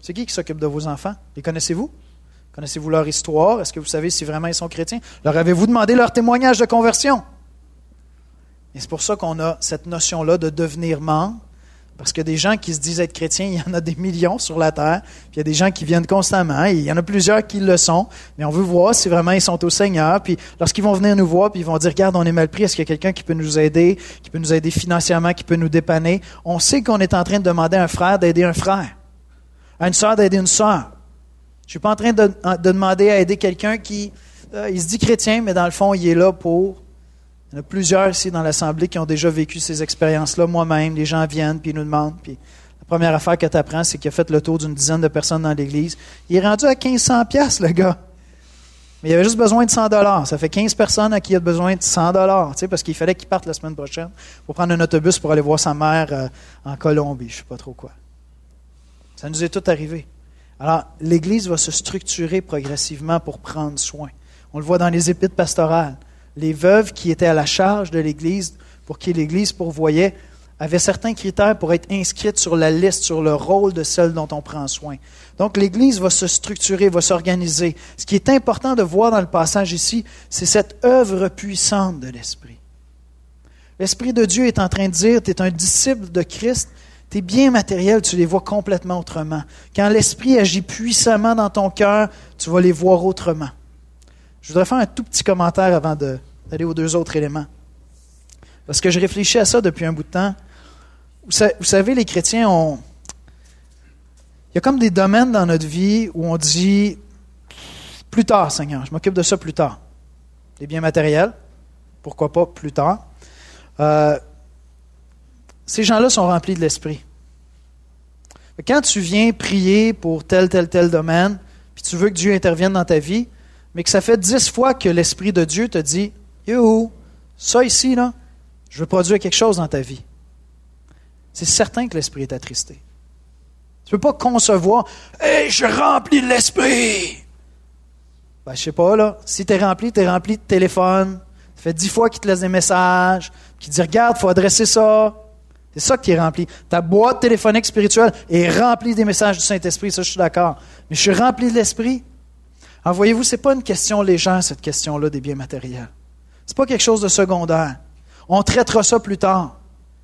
C'est qui s'occupe de vos enfants? Les connaissez-vous? Connaissez-vous leur histoire? Est-ce que vous savez si vraiment ils sont chrétiens? Leur avez-vous demandé leur témoignage de conversion? Et c'est pour ça qu'on a cette notion-là de devenir membre. Parce que des gens qui se disent être chrétiens, il y en a des millions sur la terre. Puis il y a des gens qui viennent constamment. Et il y en a plusieurs qui le sont. Mais on veut voir si vraiment ils sont au Seigneur. Puis lorsqu'ils vont venir nous voir, puis ils vont dire, regarde, on est mal pris. Est-ce qu'il y a quelqu'un qui peut nous aider financièrement, qui peut nous dépanner? On sait qu'on est en train de demander à un frère d'aider un frère. À une sœur d'aider une sœur. Je suis pas en train de demander à aider quelqu'un qui, il se dit chrétien, mais dans le fond, il est là pour... Il y en a plusieurs ici dans l'Assemblée qui ont déjà vécu ces expériences-là. Moi-même, les gens viennent puis ils nous demandent. Puis la première affaire que tu apprends, c'est qu'il a fait le tour d'une dizaine de personnes dans l'Église. Il est rendu à 1500 $, le gars. Mais il avait juste besoin de 100 $. Ça fait 15 personnes à qui il a besoin de 100 $, tu sais, parce qu'il fallait qu'il parte la semaine prochaine pour prendre un autobus pour aller voir sa mère en Colombie. Je ne sais pas trop quoi. Ça nous est tout arrivé. Alors, l'Église va se structurer progressivement pour prendre soin. On le voit dans les épîtres pastorales. Les veuves qui étaient à la charge de l'Église, pour qui l'Église pourvoyait, avaient certains critères pour être inscrites sur la liste, sur le rôle de celle dont on prend soin. Donc l'Église va se structurer, va s'organiser. Ce qui est important de voir dans le passage ici, c'est cette œuvre puissante de l'Esprit. L'Esprit de Dieu est en train de dire, tu es un disciple de Christ, tes biens matériels, tu les vois complètement autrement. Quand l'Esprit agit puissamment dans ton cœur, tu vas les voir autrement. Je voudrais faire un tout petit commentaire avant d'aller aux deux autres éléments. Parce que je réfléchis à ça depuis un bout de temps. Vous savez, les chrétiens ont... Il y a comme des domaines dans notre vie où on dit « Plus tard, Seigneur, je m'occupe de ça plus tard. » Les biens matériels, pourquoi pas plus tard. Ces gens-là sont remplis de l'Esprit. Quand tu viens prier pour tel domaine, puis tu veux que Dieu intervienne dans ta vie, mais que ça fait 10 fois que l'Esprit de Dieu te dit « Yo, ça ici, là, je veux produire quelque chose dans ta vie. » C'est certain que l'Esprit est attristé. Tu ne peux pas concevoir « Hey, je suis rempli de l'Esprit! » Ben, je sais pas, là. Si tu es rempli de téléphone, ça fait 10 fois qu'il te laisse des messages, qu'il te dit « Regarde, il faut adresser ça. » C'est ça qui est rempli. Ta boîte téléphonique spirituelle est remplie des messages du Saint-Esprit, ça je suis d'accord. Mais je suis rempli de l'Esprit. Alors voyez-vous, ce n'est pas une question légère, cette question-là des biens matériels. Ce n'est pas quelque chose de secondaire. On traitera ça plus tard.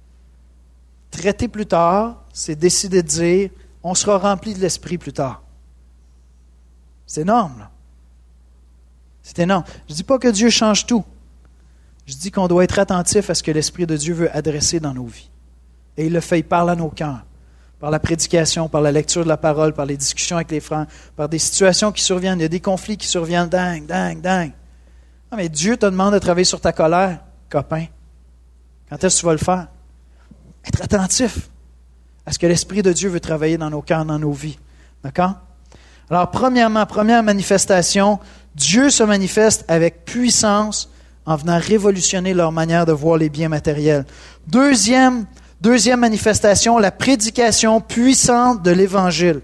Traiter plus tard, c'est décider de dire, on sera rempli de l'Esprit plus tard. C'est énorme, là. C'est énorme. Je ne dis pas que Dieu change tout. Je dis qu'on doit être attentif à ce que l'Esprit de Dieu veut adresser dans nos vies. Et il le fait, il parle à nos cœurs. Par la prédication, par la lecture de la parole, par les discussions avec les frères, par des situations qui surviennent. Il y a des conflits qui surviennent. Ding. Non, mais Dieu te demande de travailler sur ta colère, copain. Quand est-ce que tu vas le faire? Être attentif à ce que l'Esprit de Dieu veut travailler dans nos cœurs, dans nos vies. D'accord? Alors, premièrement, première manifestation, Dieu se manifeste avec puissance en venant révolutionner leur manière de voir les biens matériels. Deuxième manifestation, la prédication puissante de l'Évangile.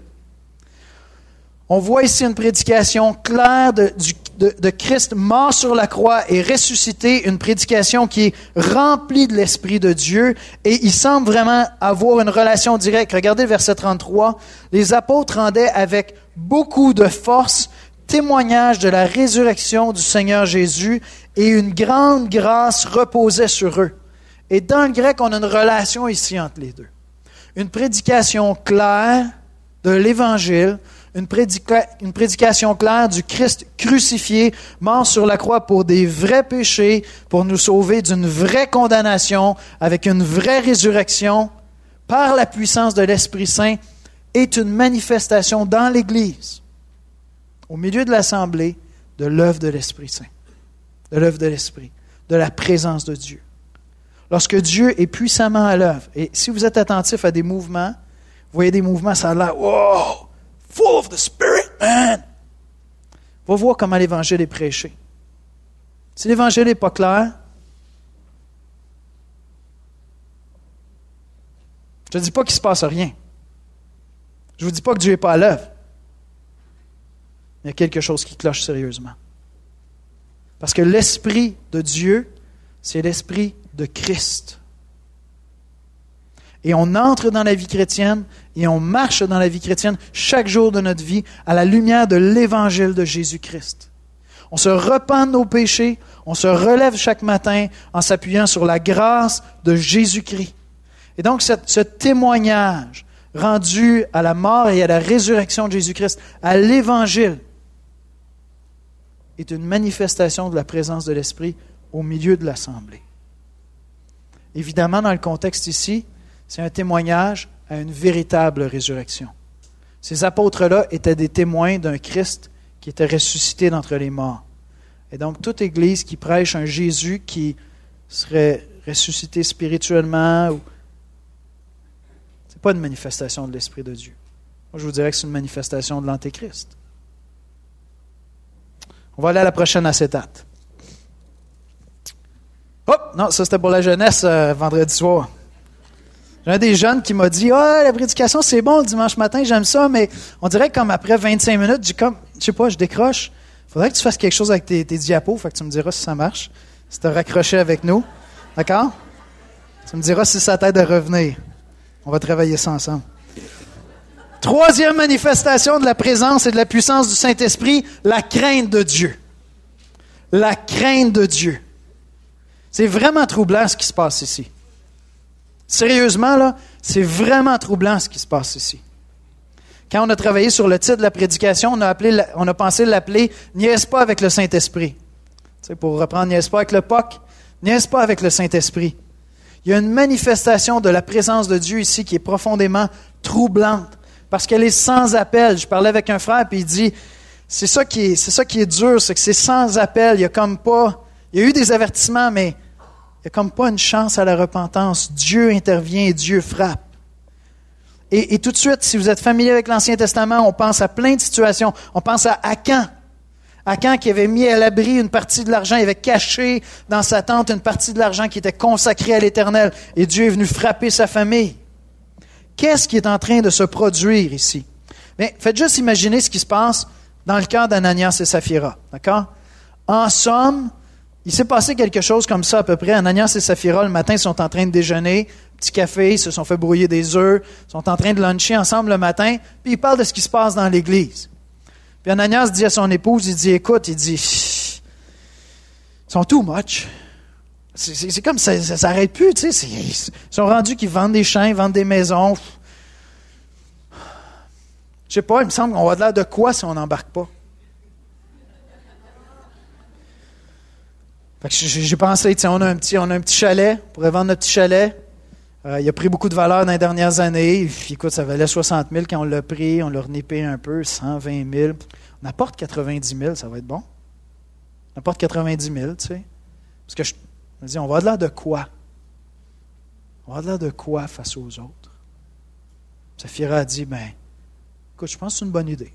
On voit ici une prédication claire de Christ mort sur la croix et ressuscité, une prédication qui est remplie de l'Esprit de Dieu et il semble vraiment avoir une relation directe. Regardez le verset 33. Les apôtres rendaient avec beaucoup de force témoignage de la résurrection du Seigneur Jésus et une grande grâce reposait sur eux. Et dans le grec, on a une relation ici entre les deux. Une prédication claire de l'Évangile, une prédication claire du Christ crucifié, mort sur la croix pour des vrais péchés, pour nous sauver d'une vraie condamnation, avec une vraie résurrection, par la puissance de l'Esprit Saint, est une manifestation dans l'Église, au milieu de l'Assemblée, de l'œuvre de l'Esprit Saint, de l'œuvre de l'Esprit, de la présence de Dieu. Lorsque Dieu est puissamment à l'œuvre, et si vous êtes attentif à des mouvements, vous voyez des mouvements, ça a l'air, wow, full of the Spirit, man. Va voir comment l'Évangile est prêché. Si l'Évangile n'est pas clair, je ne dis pas qu'il ne se passe rien. Je ne vous dis pas que Dieu n'est pas à l'œuvre. Il y a quelque chose qui cloche sérieusement. Parce que l'Esprit de Dieu, c'est l'Esprit de Christ. Et on entre dans la vie chrétienne et on marche dans la vie chrétienne chaque jour de notre vie à la lumière de l'Évangile de Jésus-Christ. On se repent de nos péchés, on se relève chaque matin en s'appuyant sur la grâce de Jésus-Christ. Et donc, ce témoignage rendu à la mort et à la résurrection de Jésus-Christ, à l'Évangile, est une manifestation de la présence de l'Esprit au milieu de l'assemblée. Évidemment, dans le contexte ici, c'est un témoignage à une véritable résurrection. Ces apôtres-là étaient des témoins d'un Christ qui était ressuscité d'entre les morts. Et donc, toute Église qui prêche un Jésus qui serait ressuscité spirituellement, c'est pas une manifestation de l'Esprit de Dieu. Moi, je vous dirais que c'est une manifestation de l'Antéchrist. On va aller à la prochaine acétate. Hop! Non, ça c'était pour la jeunesse vendredi soir. J'ai un des jeunes qui m'a dit « Ah, la prédication, c'est bon le dimanche matin, j'aime ça, mais on dirait que comme après 25 minutes, je sais pas, je décroche. Faudrait que tu fasses quelque chose avec tes diapos, fait que tu me diras si ça marche, si tu as raccroché avec nous. D'accord? Tu me diras si ça t'aide à revenir. On va travailler ça ensemble. Troisième manifestation de la présence et de la puissance du Saint-Esprit, la crainte de Dieu. La crainte de Dieu. C'est vraiment troublant ce qui se passe ici. Sérieusement, là, c'est vraiment troublant ce qui se passe ici. Quand on a travaillé sur le titre de la prédication, on a pensé l'appeler « Niaise pas avec le Saint-Esprit ». Tu sais, pour reprendre « Niaise pas avec le POC », « Niaise pas avec le Saint-Esprit ». Il y a une manifestation de la présence de Dieu ici qui est profondément troublante, parce qu'elle est sans appel. Je parlais avec un frère, puis il dit « C'est ça qui est dur, c'est que c'est sans appel, il y a eu des avertissements, mais il n'y a comme pas une chance à la repentance. Dieu intervient et Dieu frappe. » Et tout de suite, si vous êtes familier avec l'Ancien Testament, on pense à plein de situations. On pense à Akan. Akan qui avait mis à l'abri une partie de l'argent, il avait caché dans sa tente une partie de l'argent qui était consacrée à l'Éternel. Et Dieu est venu frapper sa famille. Qu'est-ce qui est en train de se produire ici? Bien, faites juste imaginer ce qui se passe dans le cœur d'Ananias et Saphira. D'accord? En somme, il s'est passé quelque chose comme ça à peu près. Ananias et Saphira, le matin, sont en train de déjeuner, petit café, ils se sont fait brouiller des œufs, sont en train de luncher ensemble le matin, puis ils parlent de ce qui se passe dans l'Église. Puis Ananias dit à son épouse, il dit, écoute, ils sont too much. C'est comme ça s'arrête plus, tu sais. Ils sont rendus qu'ils vendent des champs, ils vendent des maisons. Je sais pas, il me semble qu'on va de l'air de quoi si on n'embarque pas. Fait que j'ai pensé, tu sais, on a un petit chalet, on pourrait vendre notre petit chalet. Il a pris beaucoup de valeur dans les dernières années. Puis, écoute, ça valait 60 000 quand on l'a pris, on l'a renippé un peu, 120 000. On apporte 90 000, ça va être bon. On apporte 90 000, tu sais. Parce que je me dis, on va de l'air de quoi? On va de l'air de quoi face aux autres? Saphira a dit, ben, écoute, je pense que c'est une bonne idée.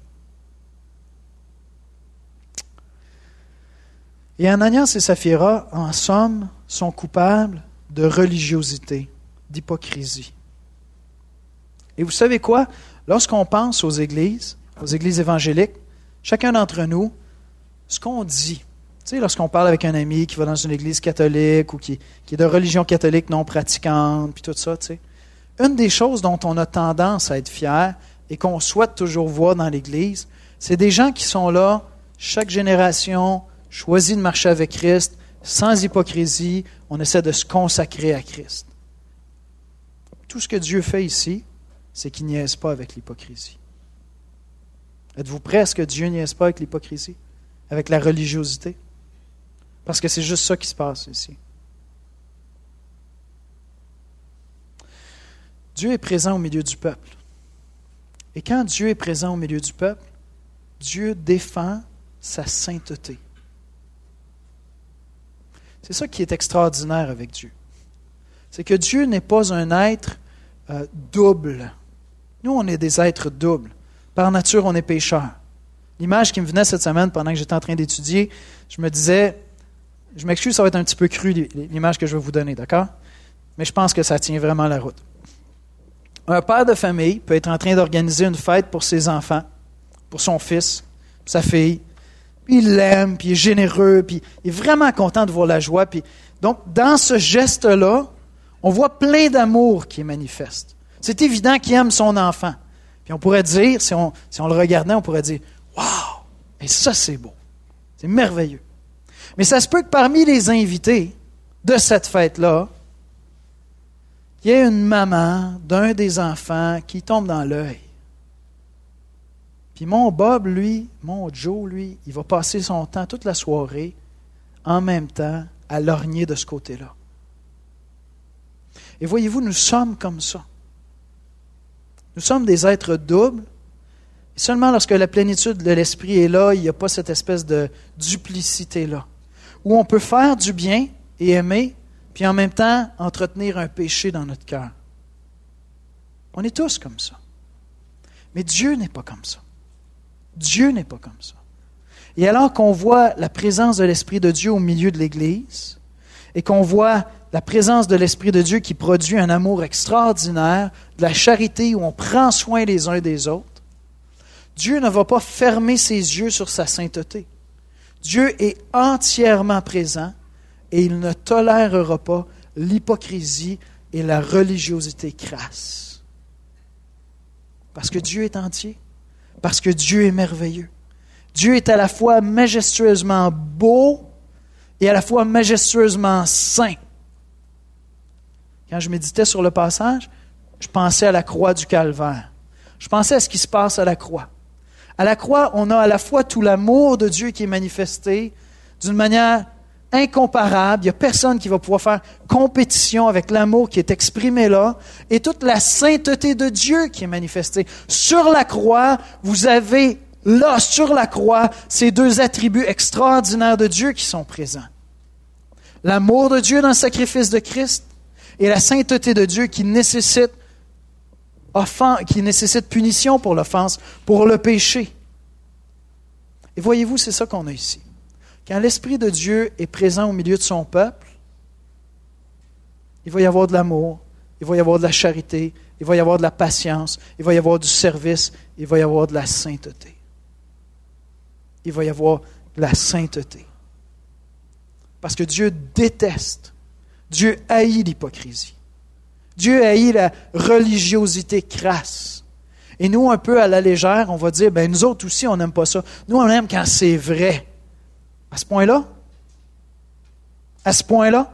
Et Ananias et Saphira, en somme, sont coupables de religiosité, d'hypocrisie. Et vous savez quoi? Lorsqu'on pense aux églises évangéliques, chacun d'entre nous, ce qu'on dit, tu sais, lorsqu'on parle avec un ami qui va dans une église catholique ou qui est de religion catholique non pratiquante, puis tout ça, tu sais, une des choses dont on a tendance à être fier et qu'on souhaite toujours voir dans l'église, c'est des gens qui sont là, chaque génération, choisit de marcher avec Christ, sans hypocrisie, on essaie de se consacrer à Christ. Tout ce que Dieu fait ici, c'est qu'il niaise pas avec l'hypocrisie. Êtes-vous prêts à ce que Dieu niaise pas avec l'hypocrisie? Avec la religiosité? Parce que c'est juste ça qui se passe ici. Dieu est présent au milieu du peuple. Et quand Dieu est présent au milieu du peuple, Dieu défend sa sainteté. C'est ça qui est extraordinaire avec Dieu. C'est que Dieu n'est pas un être double. Nous, on est des êtres doubles. Par nature, on est pécheurs. L'image qui me venait cette semaine pendant que j'étais en train d'étudier, je me disais, je m'excuse, ça va être un petit peu cru l'image que je vais vous donner, d'accord? Mais je pense que ça tient vraiment la route. Un père de famille peut être en train d'organiser une fête pour ses enfants, pour son fils, sa fille. Puis il l'aime, puis il est généreux, puis il est vraiment content de voir la joie. Puis donc, dans ce geste-là, On voit plein d'amour qui est manifeste. C'est évident qu'il aime son enfant. Puis on pourrait dire, si on le regardait, on pourrait dire, « Wow! Et ça, c'est beau. C'est merveilleux. » Mais ça se peut que parmi les invités de cette fête-là, il y ait une maman d'un des enfants qui tombe dans l'œil. Puis mon Bob, lui, mon Joe, lui, il va passer son temps toute la soirée, en même temps, à lorgner de ce côté-là. Et voyez-vous, nous sommes comme ça. Nous sommes des êtres doubles. Et seulement lorsque la plénitude de l'Esprit est là, il n'y a pas cette espèce de duplicité-là. Où on peut faire du bien et aimer, puis en même temps entretenir un péché dans notre cœur. On est tous comme ça. Mais Dieu n'est pas comme ça. Dieu n'est pas comme ça. Et alors qu'on voit la présence de l'Esprit de Dieu au milieu de l'Église, et qu'on voit la présence de l'Esprit de Dieu qui produit un amour extraordinaire, de la charité où on prend soin les uns des autres, Dieu ne va pas fermer ses yeux sur sa sainteté. Dieu est entièrement présent et il ne tolérera pas l'hypocrisie et la religiosité crasse. Parce que Dieu est entier, parce que Dieu est merveilleux. Dieu est à la fois majestueusement beau et à la fois majestueusement saint. Quand je méditais sur le passage, je pensais à la croix du Calvaire. Je pensais à ce qui se passe à la croix. À la croix, on a à la fois tout l'amour de Dieu qui est manifesté d'une manière incomparable. Il n'y a personne qui va pouvoir faire compétition avec l'amour qui est exprimé là et toute la sainteté de Dieu qui est manifestée. Sur la croix, vous avez là, sur la croix, ces deux attributs extraordinaires de Dieu qui sont présents. L'amour de Dieu dans le sacrifice de Christ et la sainteté de Dieu qui nécessite punition pour l'offense, pour le péché. Et voyez-vous, c'est ça qu'on a ici. Quand l'Esprit de Dieu est présent au milieu de son peuple, il va y avoir de l'amour, il va y avoir de la charité, il va y avoir de la patience, il va y avoir du service, il va y avoir de la sainteté. Il va y avoir de la sainteté. Parce que Dieu déteste, Dieu haït l'hypocrisie. Dieu haït la religiosité crasse. Et nous, un peu à la légère, on va dire, nous autres aussi, on n'aime pas ça. Nous, on aime quand c'est vrai. À ce point-là? À ce point-là?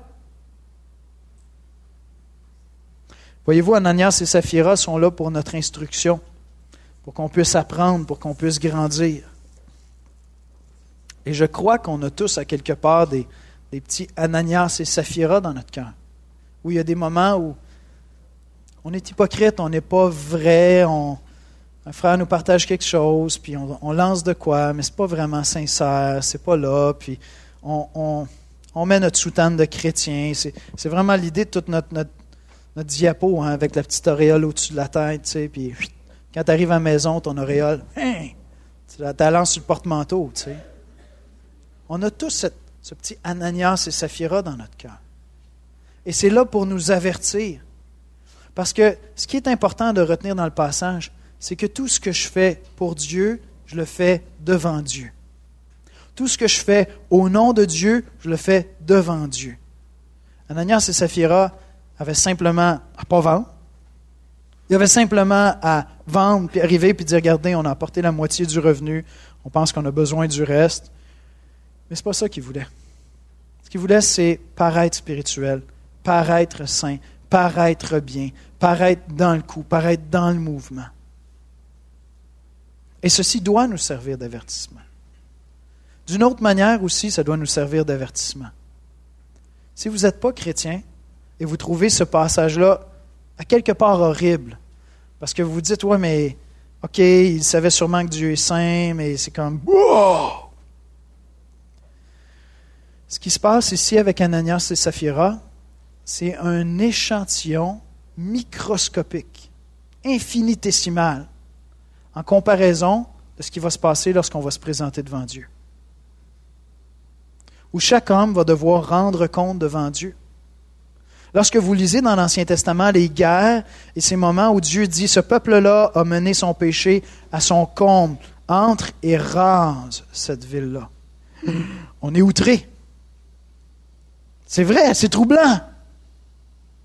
Voyez-vous, Ananias et Saphira sont là pour notre instruction, pour qu'on puisse apprendre, pour qu'on puisse grandir. Et je crois qu'on a tous, à quelque part, des petits Ananias et Saphira dans notre cœur. Où il y a des moments où on est hypocrite, on n'est pas vrai, un frère nous partage quelque chose, puis on lance de quoi, mais c'est pas vraiment sincère, c'est pas là, puis on met notre soutane de chrétien. C'est vraiment l'idée de toute notre diapo, avec la petite auréole au-dessus de la tête, tu sais, puis quand tu arrives à la maison, ton auréole, tu la lances sur le porte-manteau, tu sais. On a tous ce petit Ananias et Saphira dans notre cœur. Et c'est là pour nous avertir. Parce que ce qui est important de retenir dans le passage, c'est que tout ce que je fais pour Dieu, je le fais devant Dieu. Tout ce que je fais au nom de Dieu, je le fais devant Dieu. Ananias et Saphira avaient simplement à ne pas vendre. Ils avaient simplement à vendre, puis arriver, puis dire, regardez, on a apporté la moitié du revenu, on pense qu'on a besoin du reste. Mais ce n'est pas ça qu'ils voulaient. Ce qu'ils voulaient, c'est paraître spirituel, paraître saint, paraître bien, paraître dans le coup, paraître dans le mouvement. Et ceci doit nous servir d'avertissement. D'une autre manière aussi, ça doit nous servir d'avertissement. Si vous n'êtes pas chrétien et vous trouvez ce passage-là à quelque part horrible, parce que vous vous dites, ouais, mais OK, il savait sûrement que Dieu est saint, mais c'est comme, wow! Ce qui se passe ici avec Ananias et Saphira, c'est un échantillon microscopique, infinitésimal, en comparaison de ce qui va se passer lorsqu'on va se présenter devant Dieu. Où chaque homme va devoir rendre compte devant Dieu. Lorsque vous lisez dans l'Ancien Testament les guerres et ces moments où Dieu dit « Ce peuple-là a mené son péché à son comble, entre et rase cette ville-là. » On est outré. C'est vrai, c'est troublant.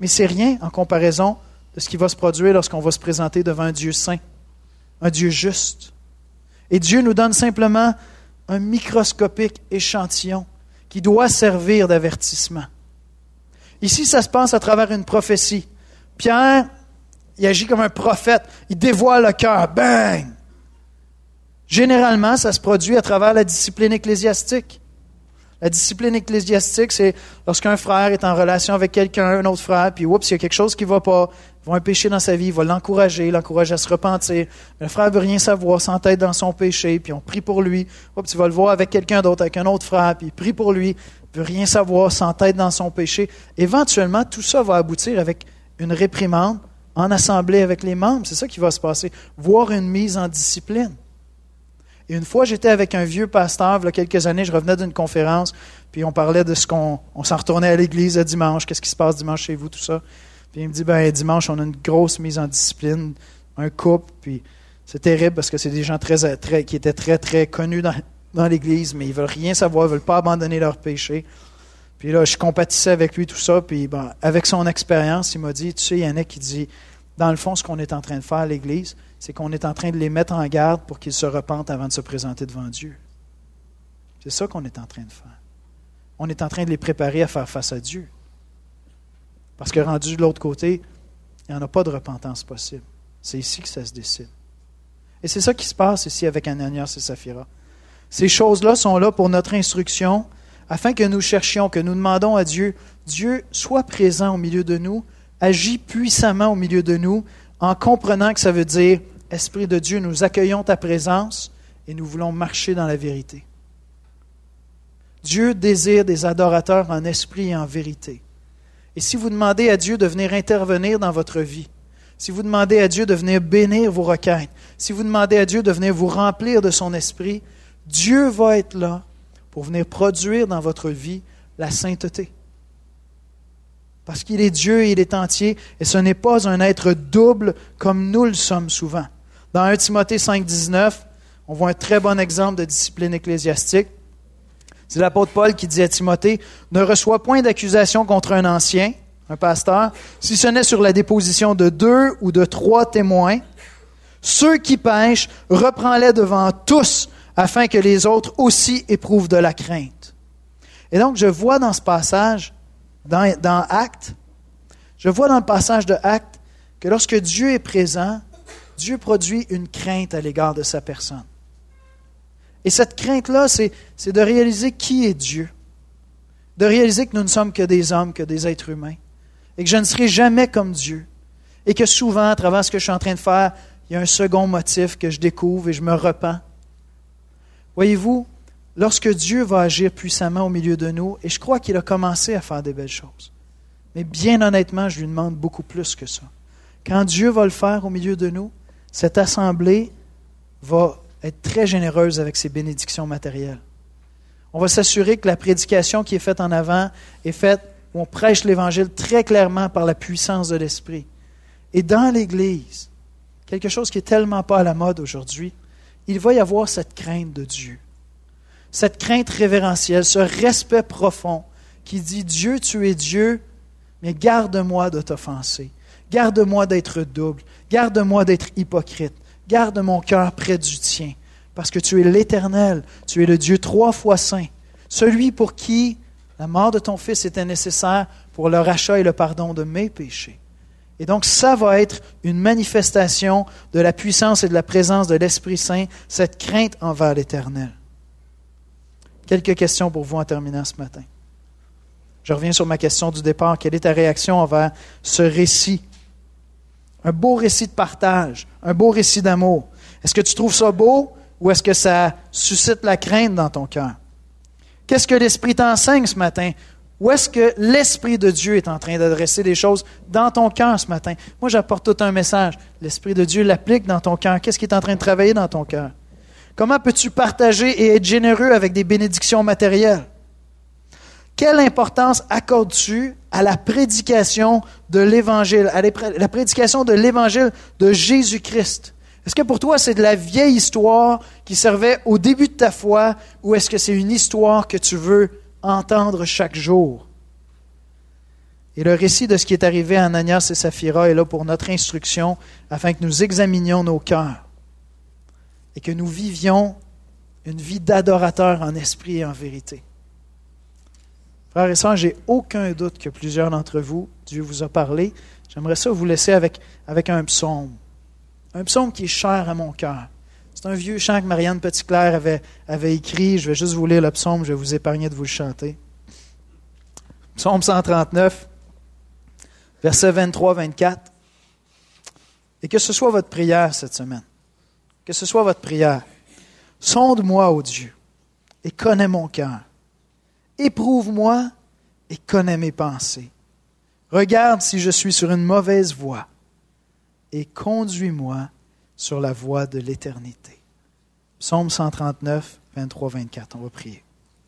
Mais c'est rien en comparaison de ce qui va se produire lorsqu'on va se présenter devant un Dieu saint, un Dieu juste. Et Dieu nous donne simplement un microscopique échantillon qui doit servir d'avertissement. Ici, ça se passe à travers une prophétie. Pierre, il agit comme un prophète. Il dévoile le cœur. Bang! Généralement, ça se produit à travers la discipline ecclésiastique. La discipline ecclésiastique, c'est lorsqu'un frère est en relation avec quelqu'un, un autre frère, puis oups, il y a quelque chose qui ne va pas, il va un péché dans sa vie, il va l'encourager à se repentir. Mais le frère ne veut rien savoir, s'entête dans son péché, puis on prie pour lui. Oups, il va le voir avec quelqu'un d'autre, avec un autre frère, puis il prie pour lui, il ne veut rien savoir, s'entête dans son péché. Éventuellement, tout ça va aboutir avec une réprimande en assemblée avec les membres. C'est ça qui va se passer. Voir une mise en discipline. Et une fois, j'étais avec un vieux pasteur, il y a quelques années, je revenais d'une conférence, puis on parlait de on s'en retournait à l'église le dimanche, qu'est-ce qui se passe dimanche chez vous, tout ça. Puis il me dit, dimanche, on a une grosse mise en discipline, un couple, puis c'est terrible parce que c'est des gens qui étaient très, très connus dans l'église, mais ils ne veulent rien savoir, ils ne veulent pas abandonner leur péché. Puis là, je compatissais avec lui, tout ça, puis avec son expérience, il m'a dit, tu sais, Yannick, il dit, dans le fond, ce qu'on est en train de faire à l'église, c'est qu'on est en train de les mettre en garde pour qu'ils se repentent avant de se présenter devant Dieu. C'est ça qu'on est en train de faire. On est en train de les préparer à faire face à Dieu. Parce que rendu de l'autre côté, il n'y en a pas de repentance possible. C'est ici que ça se décide. Et c'est ça qui se passe ici avec Ananias et Saphira. Ces choses-là sont là pour notre instruction, afin que nous cherchions, que nous demandons à Dieu, Dieu soit présent au milieu de nous, agis puissamment au milieu de nous, en comprenant que ça veut dire, Esprit de Dieu, nous accueillons ta présence et nous voulons marcher dans la vérité. Dieu désire des adorateurs en esprit et en vérité. Et si vous demandez à Dieu de venir intervenir dans votre vie, si vous demandez à Dieu de venir bénir vos requêtes, si vous demandez à Dieu de venir vous remplir de son esprit, Dieu va être là pour venir produire dans votre vie la sainteté. Parce qu'il est Dieu et il est entier, et ce n'est pas un être double comme nous le sommes souvent. Dans 1 Timothée 5,19, on voit un très bon exemple de discipline ecclésiastique. C'est l'apôtre Paul qui dit à Timothée, « Ne reçois point d'accusation contre un ancien, un pasteur, si ce n'est sur la déposition de 2 ou de 3 témoins. Ceux qui pêchent, reprends-les devant tous, afin que les autres aussi éprouvent de la crainte. » Et donc, je vois dans ce passage, dans Actes, je vois dans le passage de Actes que lorsque Dieu est présent, Dieu produit une crainte à l'égard de sa personne. Et cette crainte-là, c'est de réaliser qui est Dieu. De réaliser que nous ne sommes que des hommes, que des êtres humains. Et que je ne serai jamais comme Dieu. Et que souvent, à travers ce que je suis en train de faire, il y a un second motif que je découvre et je me repens. Voyez-vous, lorsque Dieu va agir puissamment au milieu de nous, et je crois qu'il a commencé à faire des belles choses. Mais bien honnêtement, je lui demande beaucoup plus que ça. Quand Dieu va le faire au milieu de nous, cette assemblée va être très généreuse avec ses bénédictions matérielles. On va s'assurer que la prédication qui est faite en avant est faite où on prêche l'Évangile très clairement par la puissance de l'Esprit. Et dans l'Église, quelque chose qui n'est tellement pas à la mode aujourd'hui, il va y avoir cette crainte de Dieu. Cette crainte révérentielle, ce respect profond qui dit « Dieu, tu es Dieu, mais garde-moi de t'offenser. Garde-moi d'être double. Garde-moi d'être hypocrite. Garde mon cœur près du tien. Parce que tu es l'Éternel. Tu es le Dieu 3 fois saint. Celui pour qui la mort de ton Fils était nécessaire pour le rachat et le pardon de mes péchés. » Et donc, ça va être une manifestation de la puissance et de la présence de l'Esprit Saint, cette crainte envers l'Éternel. Quelques questions pour vous en terminant ce matin. Je reviens sur ma question du départ. Quelle est ta réaction envers ce récit? Un beau récit de partage, un beau récit d'amour. Est-ce que tu trouves ça beau ou est-ce que ça suscite la crainte dans ton cœur? Qu'est-ce que l'Esprit t'enseigne ce matin? Où est-ce que l'Esprit de Dieu est en train d'adresser des choses dans ton cœur ce matin? Moi, j'apporte tout un message. L'Esprit de Dieu l'applique dans ton cœur. Qu'est-ce qui est en train de travailler dans ton cœur? Comment peux-tu partager et être généreux avec des bénédictions matérielles? Quelle importance accordes-tu à la prédication de l'Évangile, à la prédication de l'Évangile de Jésus-Christ? Est-ce que pour toi, c'est de la vieille histoire qui servait au début de ta foi ou est-ce que c'est une histoire que tu veux entendre chaque jour? Et le récit de ce qui est arrivé à Ananias et Saphira est là pour notre instruction, afin que nous examinions nos cœurs et que nous vivions une vie d'adorateur en esprit et en vérité. Frères et sœurs, j'ai aucun doute que plusieurs d'entre vous, Dieu vous a parlé. J'aimerais ça vous laisser avec un psaume. Un psaume qui est cher à mon cœur. C'est un vieux chant que Marianne Petitclerc avait écrit. Je vais juste vous lire le psaume, je vais vous épargner de vous le chanter. Psaume 139, versets 23-24. Et que ce soit votre prière cette semaine. Que ce soit votre prière. Sonde-moi, ô Dieu, et connais mon cœur. Éprouve-moi et connais mes pensées. Regarde si je suis sur une mauvaise voie et conduis-moi sur la voie de l'éternité. Psaume 139, 23-24. On va prier.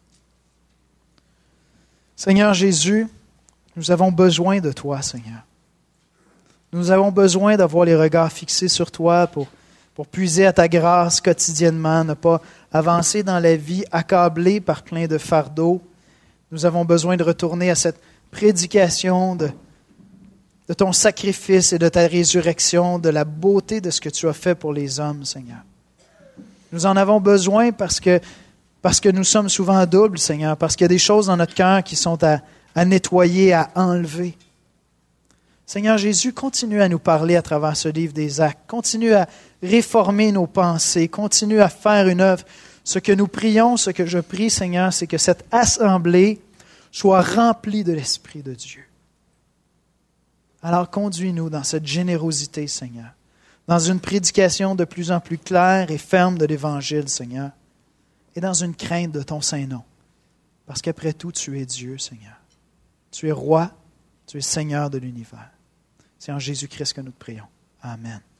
Seigneur Jésus, nous avons besoin de toi, Seigneur. Nous avons besoin d'avoir les regards fixés sur toi pour puiser à ta grâce quotidiennement, ne pas avancer dans la vie accablé par plein de fardeaux. Nous avons besoin de retourner à cette prédication de ton sacrifice et de ta résurrection, de la beauté de ce que tu as fait pour les hommes, Seigneur. Nous en avons besoin parce que nous sommes souvent doubles, Seigneur, parce qu'il y a des choses dans notre cœur qui sont à nettoyer, à enlever. Seigneur Jésus, continue à nous parler à travers ce livre des Actes. Continue à réformer nos pensées. Continue à faire une œuvre. Ce que nous prions, ce que je prie, Seigneur, c'est que cette assemblée soit remplie de l'Esprit de Dieu. Alors conduis-nous dans cette générosité, Seigneur, dans une prédication de plus en plus claire et ferme de l'Évangile, Seigneur, et dans une crainte de ton Saint-Nom. Parce qu'après tout, tu es Dieu, Seigneur. Tu es roi, tu es Seigneur de l'univers. C'est en Jésus-Christ que nous te prions. Amen.